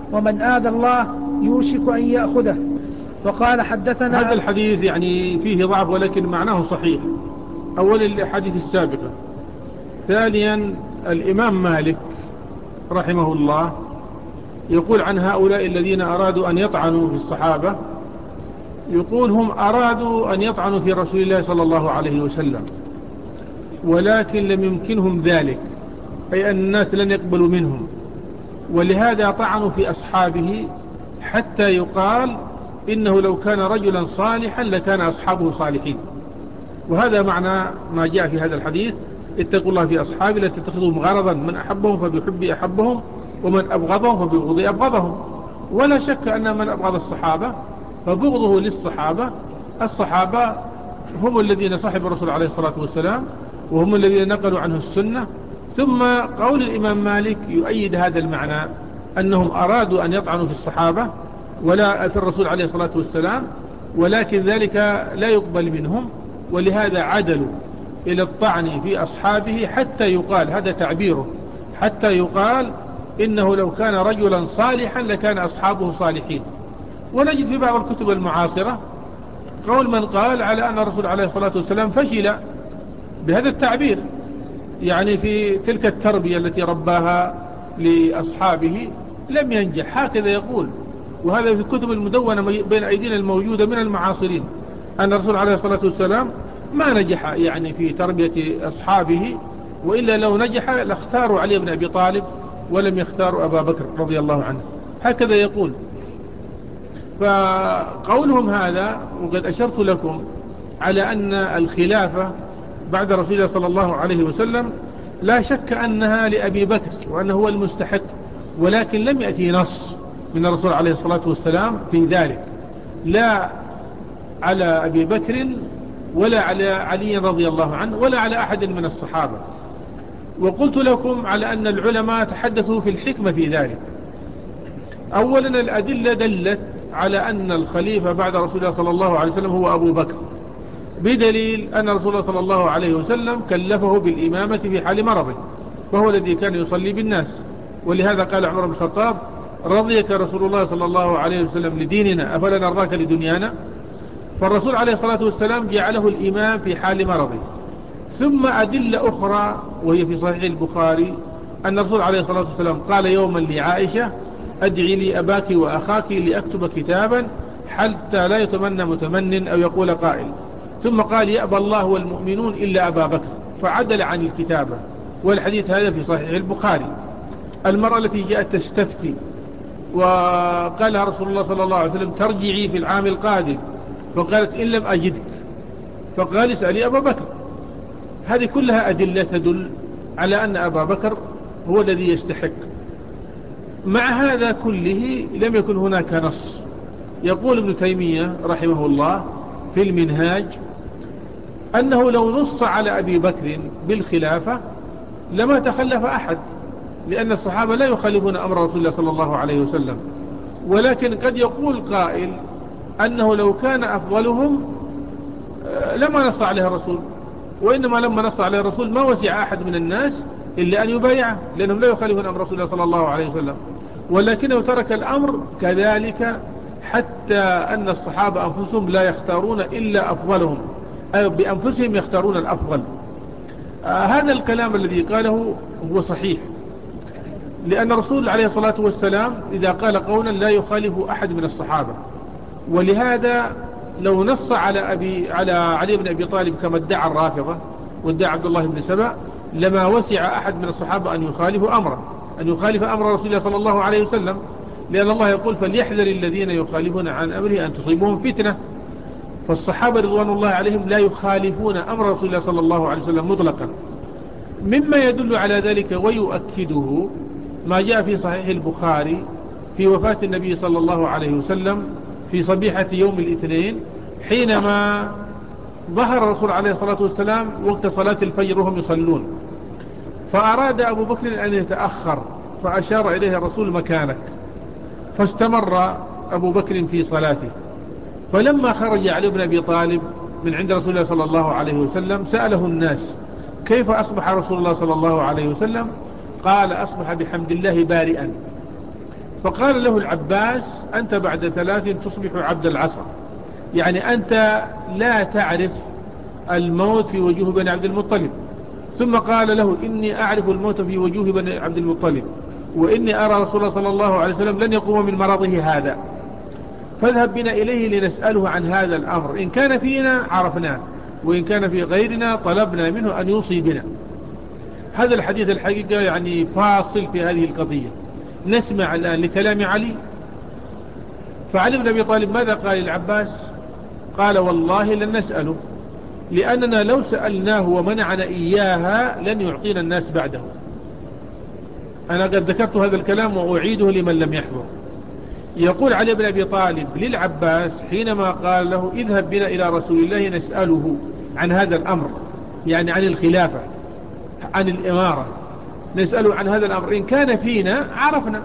ومن آذى الله يوشك أن يأخذه. وقال حدثنا. هذا الحديث يعني فيه ضعف ولكن معناه صحيح. أولا الحديث السابقة. ثانيا الإمام مالك رحمه الله يقول عن هؤلاء الذين أرادوا أن يطعنوا في الصحابة، يقول هم أرادوا أن يطعنوا في رسول الله صلى الله عليه وسلم ولكن لم يمكنهم ذلك، أي أن الناس لن يقبلوا منهم، ولهذا طعنوا في أصحابه حتى يقال إنه لو كان رجلا صالحا لكان أصحابه صالحين. وهذا معنى ما جاء في هذا الحديث: اتقوا الله في أصحابي لا تتخذهم غرضا، من أحبهم فبحبي أحبهم ومن أبغضهم فببغضي أبغضهم. ولا شك أن من أبغض الصحابة فبغضه للصحابة، الصحابة هم الذين صحب الرسول عليه الصلاة والسلام وهم الذين نقلوا عنه السنة. ثم قول الإمام مالك يؤيد هذا المعنى، أنهم أرادوا أن يطعنوا في الصحابة ولا في الرسول عليه الصلاة والسلام، ولكن ذلك لا يقبل منهم، ولهذا عدلوا إلى الطعن في أصحابه حتى يقال، هذا تعبيره، حتى يقال إنه لو كان رجلا صالحا لكان أصحابه صالحين. ونجد في بعض الكتب المعاصرة قول من قال على أن الرسول عليه الصلاة والسلام فشل بهذا التعبير، يعني في تلك التربية التي رباها لأصحابه لم ينجح، هكذا يقول. وهذا في الكتب المدونة بين أيدينا الموجودة من المعاصرين، أن الرسول عليه الصلاة والسلام ما نجح يعني في تربية أصحابه، وإلا لو نجح لاختاروا علي بن أبي طالب ولم يختاروا أبا بكر رضي الله عنه، هكذا يقول. فقولهم هذا، وقد أشرت لكم على أن الخلافة بعد رسول الله صلى الله عليه وسلم لا شك أنها لأبي بكر وأنه هو المستحق، ولكن لم يأتي نص من الرسول عليه الصلاة والسلام في ذلك، لا على أبي بكر ولا على علي رضي الله عنه ولا على أحد من الصحابة. وقلت لكم على أن العلماء تحدثوا في الحكمة في ذلك. أولا الأدلة دلت على أن الخليفة بعد رسول الله صلى الله عليه وسلم هو أبو بكر، بدليل أن رسول الله صلى الله عليه وسلم كلفه بالإمامة في حال مرضه، فهو الذي كان يصلي بالناس. ولهذا قال عمر بن الخطاب: رضيك رسول الله صلى الله عليه وسلم لديننا أفلا نرضاك لدنيانا. فالرسول عليه الصلاة والسلام جعله الإمام في حال مرضه. ثم أدلة أخرى وهي في صحيح البخاري أن الرسول عليه الصلاة والسلام قال يوما لعائشة: أدعي لي أباك وأخاك لأكتب كتابا حتى لا يتمنى متمن أو يقول قائل. ثم قال: يأبى الله والمؤمنون إلا أبا بكر، فعدل عن الكتابة. والحديث هذا في صحيح البخاري. المرأة التي جاءت تستفتي وقالها رسول الله صلى الله عليه وسلم: ترجعي في العام القادم، فقالت: إن لم أجدك، فقال: اسألي أبا بكر. هذه كلها أدلة تدل على أن أبا بكر هو الذي يستحق. مع هذا كله لم يكن هناك نص. يقول ابن تيمية رحمه الله في المنهاج أنه لو نص على أبي بكر بالخلافة لما تخلف أحد، لأن الصحابة لا يخالفون أمر رسول الله صلى الله عليه وسلم. ولكن قد يقول قائل أنه لو كان أفضلهم لما نص عليه الرسول، وإنما لما نص عليه الرسول ما وسع أحد من الناس إلا أن يبايعه، لأنهم لا يخالفون أمر رسول الله صلى الله عليه وسلم. ولكنه ترك الأمر كذلك حتى أن الصحابة أنفسهم لا يختارون إلا أفضلهم، أي بأنفسهم يختارون الأفضل. آه هذا الكلام الذي قاله هو صحيح، لأن الرسول عليه الصلاة والسلام إذا قال قولا لا يخالف أحد من الصحابة. ولهذا لو نص على أبي على علي بن أبي طالب كما ادعى الرافضة وادعى عبد الله بن سبأ لما وسع أحد من الصحابة أن يخالف أمره، أن يخالف أمر رسول الله صلى الله عليه وسلم، لأن الله يقول: فليحذر الذين يخالفون عن أمره أن تصيبهم فتنة. فالصحابة رضوان الله عليهم لا يخالفون أمر رسول الله صلى الله عليه وسلم مطلقا. مما يدل على ذلك ويؤكده ما جاء في صحيح البخاري في وفاة النبي صلى الله عليه وسلم في صبيحة يوم الاثنين، حينما ظهر الرسول عليه الصلاة والسلام وقت صلاة الفجر وهم يصلون، فأراد أبو بكر أن يتأخر فأشار إليه الرسول: مكانك. فاستمر أبو بكر في صلاته. فلما خرج علي بن أبي طالب من عند رسول الله صلى الله عليه وسلم سأله الناس: كيف أصبح رسول الله صلى الله عليه وسلم؟ قال: أصبح بحمد الله بارئا. فقال له العباس: أنت بعد ثلاث تصبح عبد العصر، يعني أنت لا تعرف الموت في وجوه بني عبد المطلب. ثم قال له: إني أعرف الموت في وجوه بني عبد المطلب، وإني أرى رسول الله صلى الله عليه وسلم لن يقوم من مرضه هذا، فاذهب بنا إليه لنسأله عن هذا الأمر، إن كان فينا عرفناه، وإن كان في غيرنا طلبنا منه أن يوصي بنا. هذا الحديث الحقيقة يعني فاصل في هذه القضية. نسمع الآن لكلام علي. فعلي بن أبي طالب ماذا قال للعباس؟ قال: والله لن نسأله، لأننا لو سألناه ومنعنا إياها لن يعطينا الناس بعده. أنا قد ذكرت هذا الكلام وأعيده لمن لم يحضر. يقول علي بن أبي طالب للعباس حينما قال له: اذهب بنا إلى رسول الله نسأله عن هذا الأمر، يعني عن الخلافة، عن الإمارة، نسأله عن هذا الأمر، إن كان فينا عرفنا،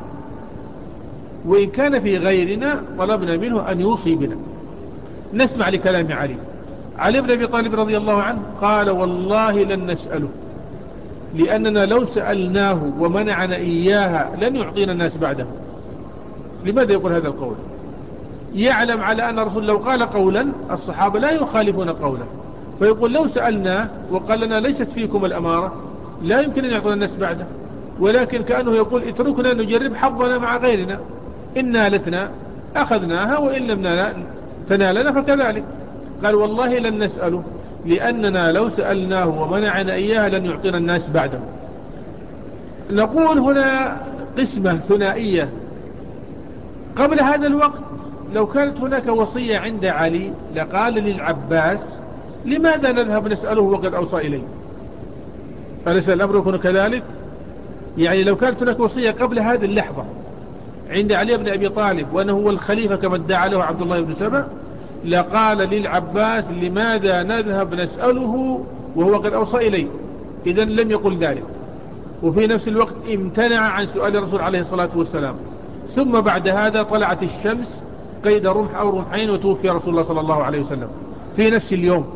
وإن كان في غيرنا طلبنا منه أن يوصي بنا. نسمع لكلام علي. علي بن أبي طالب رضي الله عنه قال: والله لن نسأله، لأننا لو سألناه ومنعنا إياها لن يعطينا الناس بعده. لماذا يقول هذا القول؟ يعلم على أن الرسول لو قال قولا الصحابة لا يخالفون قوله، فيقول لو سألنا وقال لنا ليست فيكم الأمارة لا يمكن أن يعطينا الناس بعده، ولكن كأنه يقول: اتركنا نجرب حظنا مع غيرنا، إن نالتنا أخذناها وإن لم تنالنا فكذلك. قال: والله لن نسأله، لأننا لو سألناه ومنعنا إياها لن يعطينا الناس بعده. نقول هنا قسمة ثنائية. قبل هذا الوقت لو كانت هناك وصية عند علي لقال للعباس: لماذا نذهب نسأله وقد أوصى إليه؟ أليس الأمر يكون كذلك؟ يعني لو كانت هناك وصية قبل هذه اللحظة عند علي بن أبي طالب وأنه هو الخليفة كما ادعى له عبد الله بن سبأ، لقال للعباس: لماذا نذهب نسأله وهو قد أوصى إليه؟ إذن لم يقل ذلك. وفي نفس الوقت امتنع عن سؤال الرسول عليه الصلاة والسلام. ثم بعد هذا طلعت الشمس قيد رمح أو رمحين وتوفي رسول الله صلى الله عليه وسلم في نفس اليوم.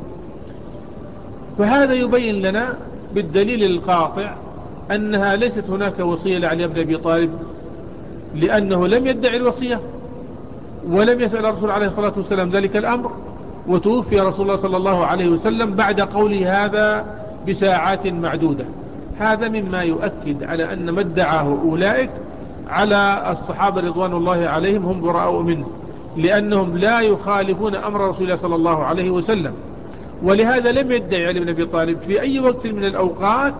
فهذا يبين لنا بالدليل القاطع أنها ليست هناك وصية لعلي بن أبي طالب، لأنه لم يدعي الوصية ولم يسأل الرسول عليه الصلاة والسلام ذلك الأمر، وتوفي رسول الله صلى الله عليه وسلم بعد قوله هذا بساعات معدودة. هذا مما يؤكد على أن ما ادعاه أولئك على الصحابة رضوان الله عليهم هم براء منه، لأنهم لا يخالفون أمر رسول الله صلى الله عليه وسلم. ولهذا لم يدعي علي بن أبي طالب في أي وقت من الأوقات،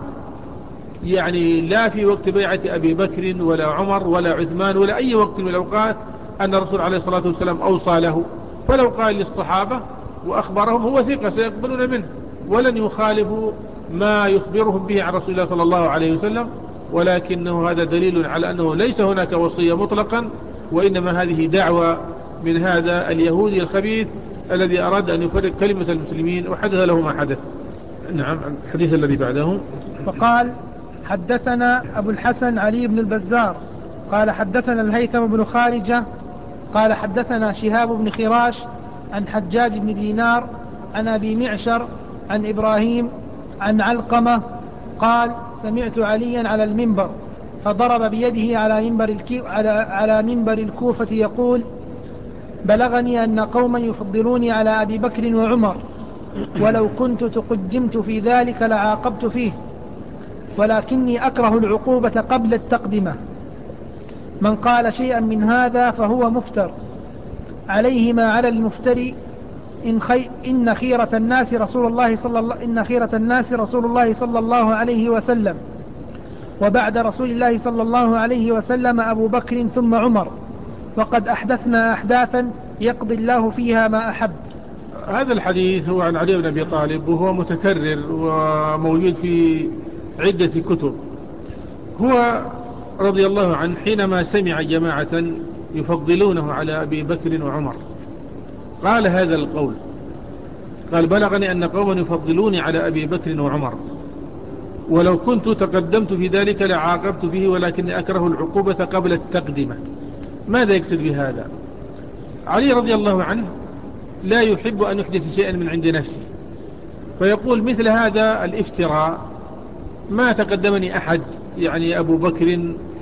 يعني لا في وقت بيعة أبي بكر ولا عمر ولا عثمان ولا أي وقت من الأوقات، أن الرسول عليه الصلاة والسلام أوصى له. فلو قال للصحابة وأخبرهم هو ثقة سيقبلون منه ولن يخالفوا ما يخبرهم به عن رسول الله صلى الله عليه وسلم. ولكنه هذا دليل على أنه ليس هناك وصية مطلقا، وإنما هذه دعوة من هذا اليهودي الخبيث الذي أراد أن يفرق كلمة المسلمين وحدث له ما حدث. نعم. الحديث الذي بعده. فقال: حدثنا أبو الحسن علي بن البزار قال حدثنا الهيثم بن خارجة قال حدثنا شهاب بن خراش عن حجاج بن دينار عن أبي معشر عن إبراهيم عن علقمة قال: سمعت عليا على المنبر فضرب بيده على منبر, على, على منبر الكوفة يقول: بلغني أن قوما يفضلوني على أبي بكر وعمر، ولو كنت تقدمت في ذلك لعاقبت فيه، ولكني أكره العقوبة قبل التقدمة. من قال شيئا من هذا فهو مفتر، عليه ما على المفتري، إن, خي إن خيرة الناس رسول الله صلى الله إن خيرة الناس رسول الله صلى الله عليه وسلم، وبعد رسول الله صلى الله عليه وسلم أبو بكر ثم عمر، وقد أحدثنا أحداثا يقضي الله فيها ما أحب. هذا الحديث هو عن علي بن أبي طالب، وهو متكرر وموجود في عدة كتب. هو رضي الله عنه حينما سمع جماعة يفضلونه على أبي بكر وعمر قال هذا القول، قال: بلغني أن قوما يفضلوني على أبي بكر وعمر، ولو كنت تقدمت في ذلك لعاقبت فيه، ولكني أكره العقوبة قبل التقدمة. ماذا يقصد بهذا؟ علي رضي الله عنه لا يحب أن يحدث شيئا من عند نفسه، فيقول مثل هذا الافتراء ما تقدمني أحد، يعني أبو بكر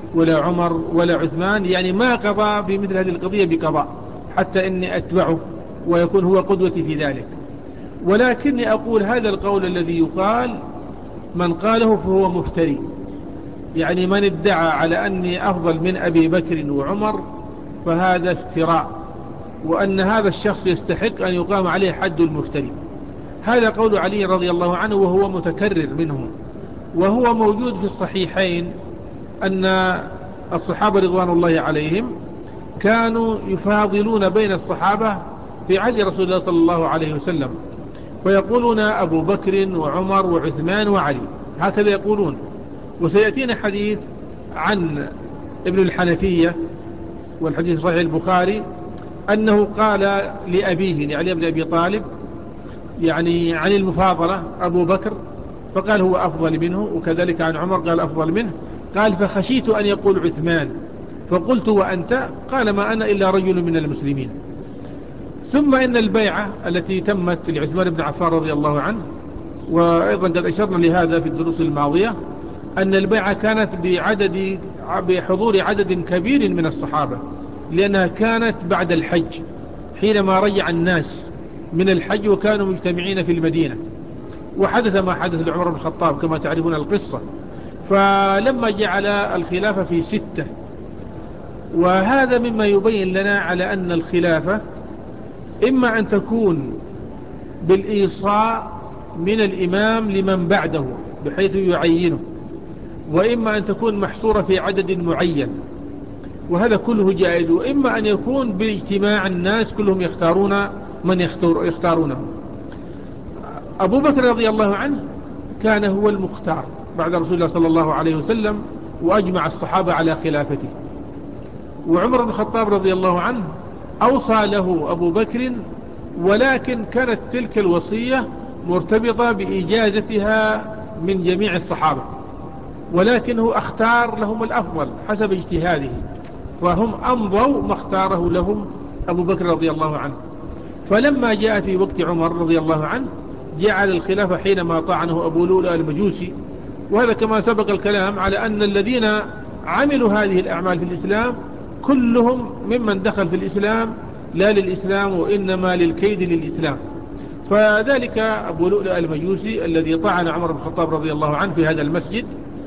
ولا عمر ولا عثمان، يعني ما قضى في مثل هذه القضية بقضاء حتى إني أتبعه ويكون هو قدوتي في ذلك. ولكني أقول هذا القول الذي يقال من قاله فهو مفتري، يعني من ادعى على أني أفضل من أبي بكر وعمر فهذا افتراء، وأن هذا الشخص يستحق أن يقام عليه حد المفتري. هذا قول علي رضي الله عنه وهو متكرر منه، وهو موجود في الصحيحين أن الصحابة رضوان الله عليهم كانوا يفاضلون بين الصحابة في عهد رسول الله صلى الله عليه وسلم، فيقولون أبو بكر وعمر وعثمان وعلي، هكذا يقولون. وسيأتينا حديث عن ابن الحنفية والحديث صحيح البخاري أنه قال لأبيه لعلي بن أبي طالب يعني عن المفاضلة أبو بكر فقال هو أفضل منه، وكذلك عن عمر قال أفضل منه، قال فخشيت أن يقول عثمان فقلت وأنت؟ قال ما أنا إلا رجل من المسلمين. ثم إن البيعة التي تمت لعثمان بن عفان رضي الله عنه، وأيضا قد أشرنا لهذا في الدروس الماضية، أن البيعة كانت بعدد بحضور عدد كبير من الصحابة، لأنها كانت بعد الحج حينما رجع الناس من الحج وكانوا مجتمعين في المدينة، وحدث ما حدث لعمر بن الخطاب كما تعرفون القصة. فلما جعل الخلافة في ستة، وهذا مما يبين لنا على أن الخلافة إما أن تكون بالإيصاء من الإمام لمن بعده بحيث يعينه، وإما أن تكون محصورة في عدد معين، وهذا كله جائز، وإما أن يكون باجتماع الناس كلهم يختارون من يختار يختارونه. أبو بكر رضي الله عنه كان هو المختار بعد رسول الله صلى الله عليه وسلم، وأجمع الصحابة على خلافته. وعمر بن الخطاب رضي الله عنه أوصى له أبو بكر، ولكن كانت تلك الوصية مرتبطة بإجازتها من جميع الصحابة، ولكنه اختار لهم الأفضل حسب اجتهاده، فهم أمضوا ما اختاره لهم أبو بكر رضي الله عنه. فلما جاء في وقت عمر رضي الله عنه جعل الخلافة حينما طعنه أبو لؤلؤ المجوسي، وهذا كما سبق الكلام على أن الذين عملوا هذه الأعمال في الإسلام كلهم ممن دخل في الإسلام لا للإسلام وإنما للكيد للإسلام. فذلك أبو لؤلؤ المجوسي الذي طعن عمر بن الخطاب رضي الله عنه في هذا المسجد،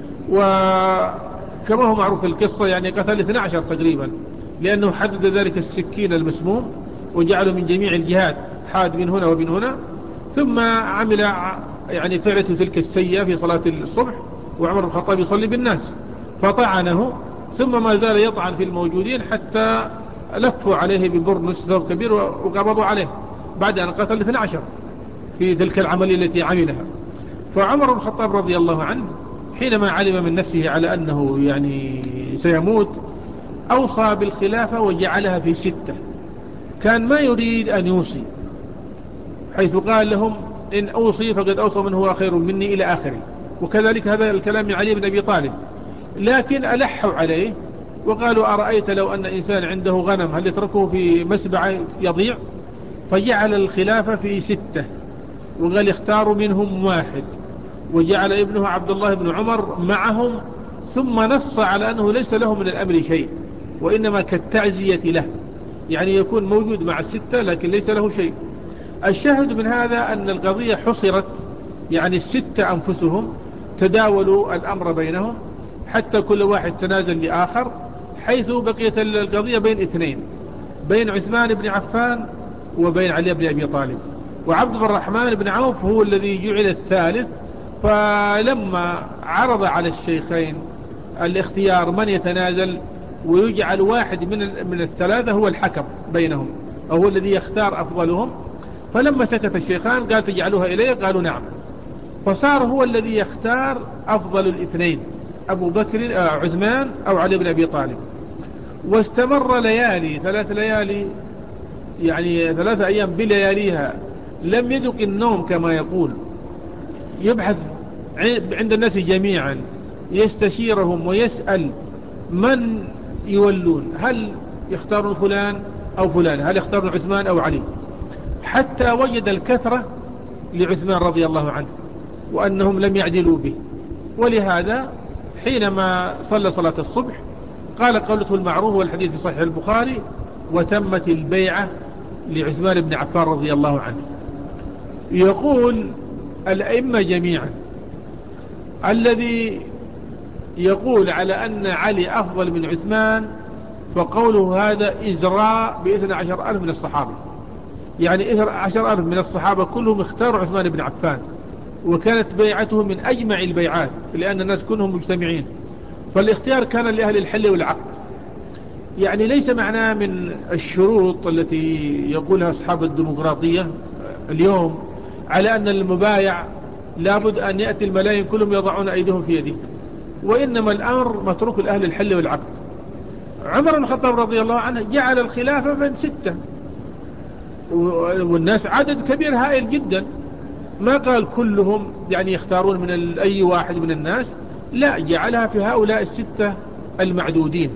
وكما هو معروف في القصة يعني قتل اثني عشر تقريبا، لأنه حدد ذلك السكين المسموم وجعله من جميع الجهات حاد من هنا ومن هنا، ثم عمل يعني فعلته تلك السيئة في صلاة الصبح وعمر بن الخطاب يصلي بالناس فطعنه، ثم ما زال يطعن في الموجودين حتى لفوا عليه ببرنس ثوب كبير وقبضوا عليه بعد أن قتل اثني عشر في تلك العملية التي عملها. فعمر بن الخطاب رضي الله عنه حينما علم من نفسه على أنه يعني سيموت أوصى بالخلافة وجعلها في ستة، كان ما يريد أن يوصي، حيث قال لهم إن أوصي فقد أوصى من هو خير مني إلى آخره، وكذلك هذا الكلام من علي بن أبي طالب. لكن ألحوا عليه وقالوا أرأيت لو أن إنسان عنده غنم هل يتركه في مسبعة يضيع؟ فجعل الخلافة في ستة، وقال يختار منهم واحد، وجعل ابنه عبد الله بن عمر معهم، ثم نص على أنه ليس له من الأمر شيء وإنما كالتعزية له، يعني يكون موجود مع الستة لكن ليس له شيء. الشاهد من هذا أن القضية حصرت، يعني الستة أنفسهم تداولوا الأمر بينهم حتى كل واحد تنازل لآخر، حيث بقيت القضية بين اثنين، بين عثمان بن عفان وبين علي بن أبي طالب، وعبد الرحمن بن عوف هو الذي جعل الثالث. فلما عرض على الشيخين الاختيار من يتنازل ويجعل واحد من من الثلاثة هو الحكم بينهم أو هو الذي يختار أفضلهم، فلما سكت الشيخان قال تجعلوها إليه، قالوا نعم، فصار هو الذي يختار أفضل الاثنين أبو بكر آه عثمان أو علي بن أبي طالب. واستمر ليالي ثلاث ليالي يعني ثلاثة أيام بلياليها لم يذق النوم كما يقول، يبحث عند الناس جميعا يستشيرهم ويسأل من يولون، هل يختارون فلان أو فلان، هل يختارون عثمان أو علي، حتى وجد الكثرة لعثمان رضي الله عنه وأنهم لم يعدلوا به. ولهذا حينما صلى صلاة الصبح قال قولته المعروف والحديث في صحيح البخاري: وتمت البيعة لعثمان بن عفان رضي الله عنه. يقول الأئمة جميعا: الذي يقول على أن علي أفضل من عثمان فقوله هذا إجراء باثنى عشر ألف من الصحابة، يعني اثنى عشر ألف من الصحابة كلهم اختاروا عثمان بن عفان، وكانت بيعته من أجمع البيعات لأن الناس كلهم مجتمعين، فالاختيار كان لأهل الحل والعقد. يعني ليس معناه من الشروط التي يقولها أصحاب الديمقراطية اليوم على أن المبايع لابد أن يأتي الملايين كلهم يضعون أيديهم في يده، وإنما الأمر متروك لأهل الحل والعقد. عمر بن الخطاب رضي الله عنه جعل الخلافة من ستة، والناس عدد كبير هائل جدا، ما قال كلهم يعني يختارون من أي واحد من الناس، لا، جعلها في هؤلاء الستة المعدودين،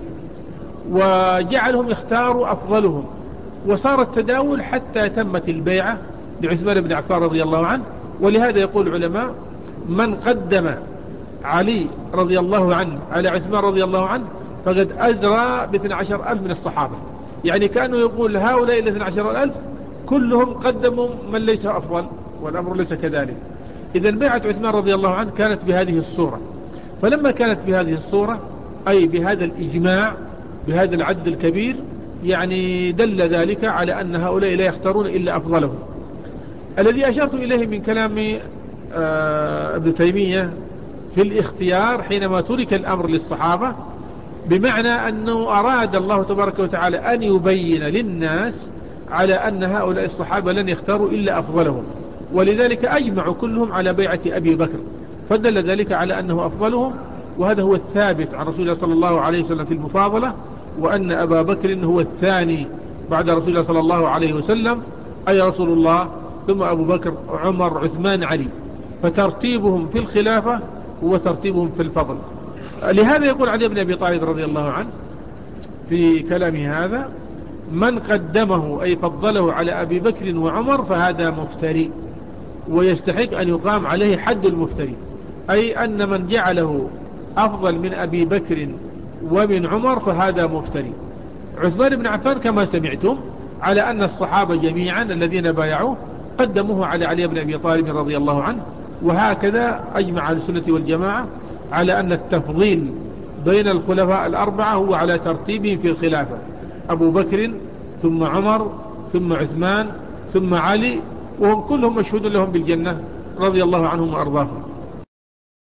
وجعلهم يختاروا أفضلهم، وصار التداول حتى تمت البيعة لعثمان بن عفان رضي الله عنه. ولهذا يقول العلماء: من قدم علي رضي الله عنه على عثمان رضي الله عنه فقد أجرى باثنى عشر ألف من الصحابة، يعني كانوا يقول هؤلاء الاثنى عشر ألف كلهم قدموا من ليس أفضل، والأمر ليس كذلك. إذن بيعة عثمان رضي الله عنه كانت بهذه الصورة، فلما كانت بهذه الصورة أي بهذا الإجماع بهذا العدد الكبير، يعني دل ذلك على أن هؤلاء لا يختارون إلا أفضلهم. الذي أشرت إليه من كلام آه ابن تيمية في الاختيار حينما ترك الأمر للصحابة، بمعنى أنه أراد الله تبارك وتعالى أن يبين للناس على أن هؤلاء الصحابة لن يختاروا إلا أفضلهم، ولذلك أجمعوا كلهم على بيعة أبي بكر، فدل ذلك على أنه أفضلهم. وهذا هو الثابت عن رسول الله صلى الله عليه وسلم في المفاضلة، وأن أبا بكر هو الثاني بعد رسول الله صلى الله عليه وسلم، أي رسول الله ثم أبو بكر عمر عثمان علي، فترتيبهم في الخلافة هو ترتيبهم في الفضل. لهذا يقول علي بن أبي طالب رضي الله عنه في كلامه هذا: من قدمه أي فضله على أبي بكر وعمر فهذا مفتري، ويستحق أن يقام عليه حد المفتري، أي أن من جعله أفضل من أبي بكر ومن عمر فهذا مفتري. عثمان بن عفان كما سمعتم على أن الصحابة جميعا الذين بايعوه قدموه على علي بن أبي طالب رضي الله عنه، وهكذا أجمع السنة والجماعة على أن التفضيل بين الخلفاء الأربعة هو على ترتيبهم في الخلافة: أبو بكر ثم عمر ثم عثمان ثم علي، وهم كلهم مشهود لهم بالجنة رضي الله عنهم وأرضاهم.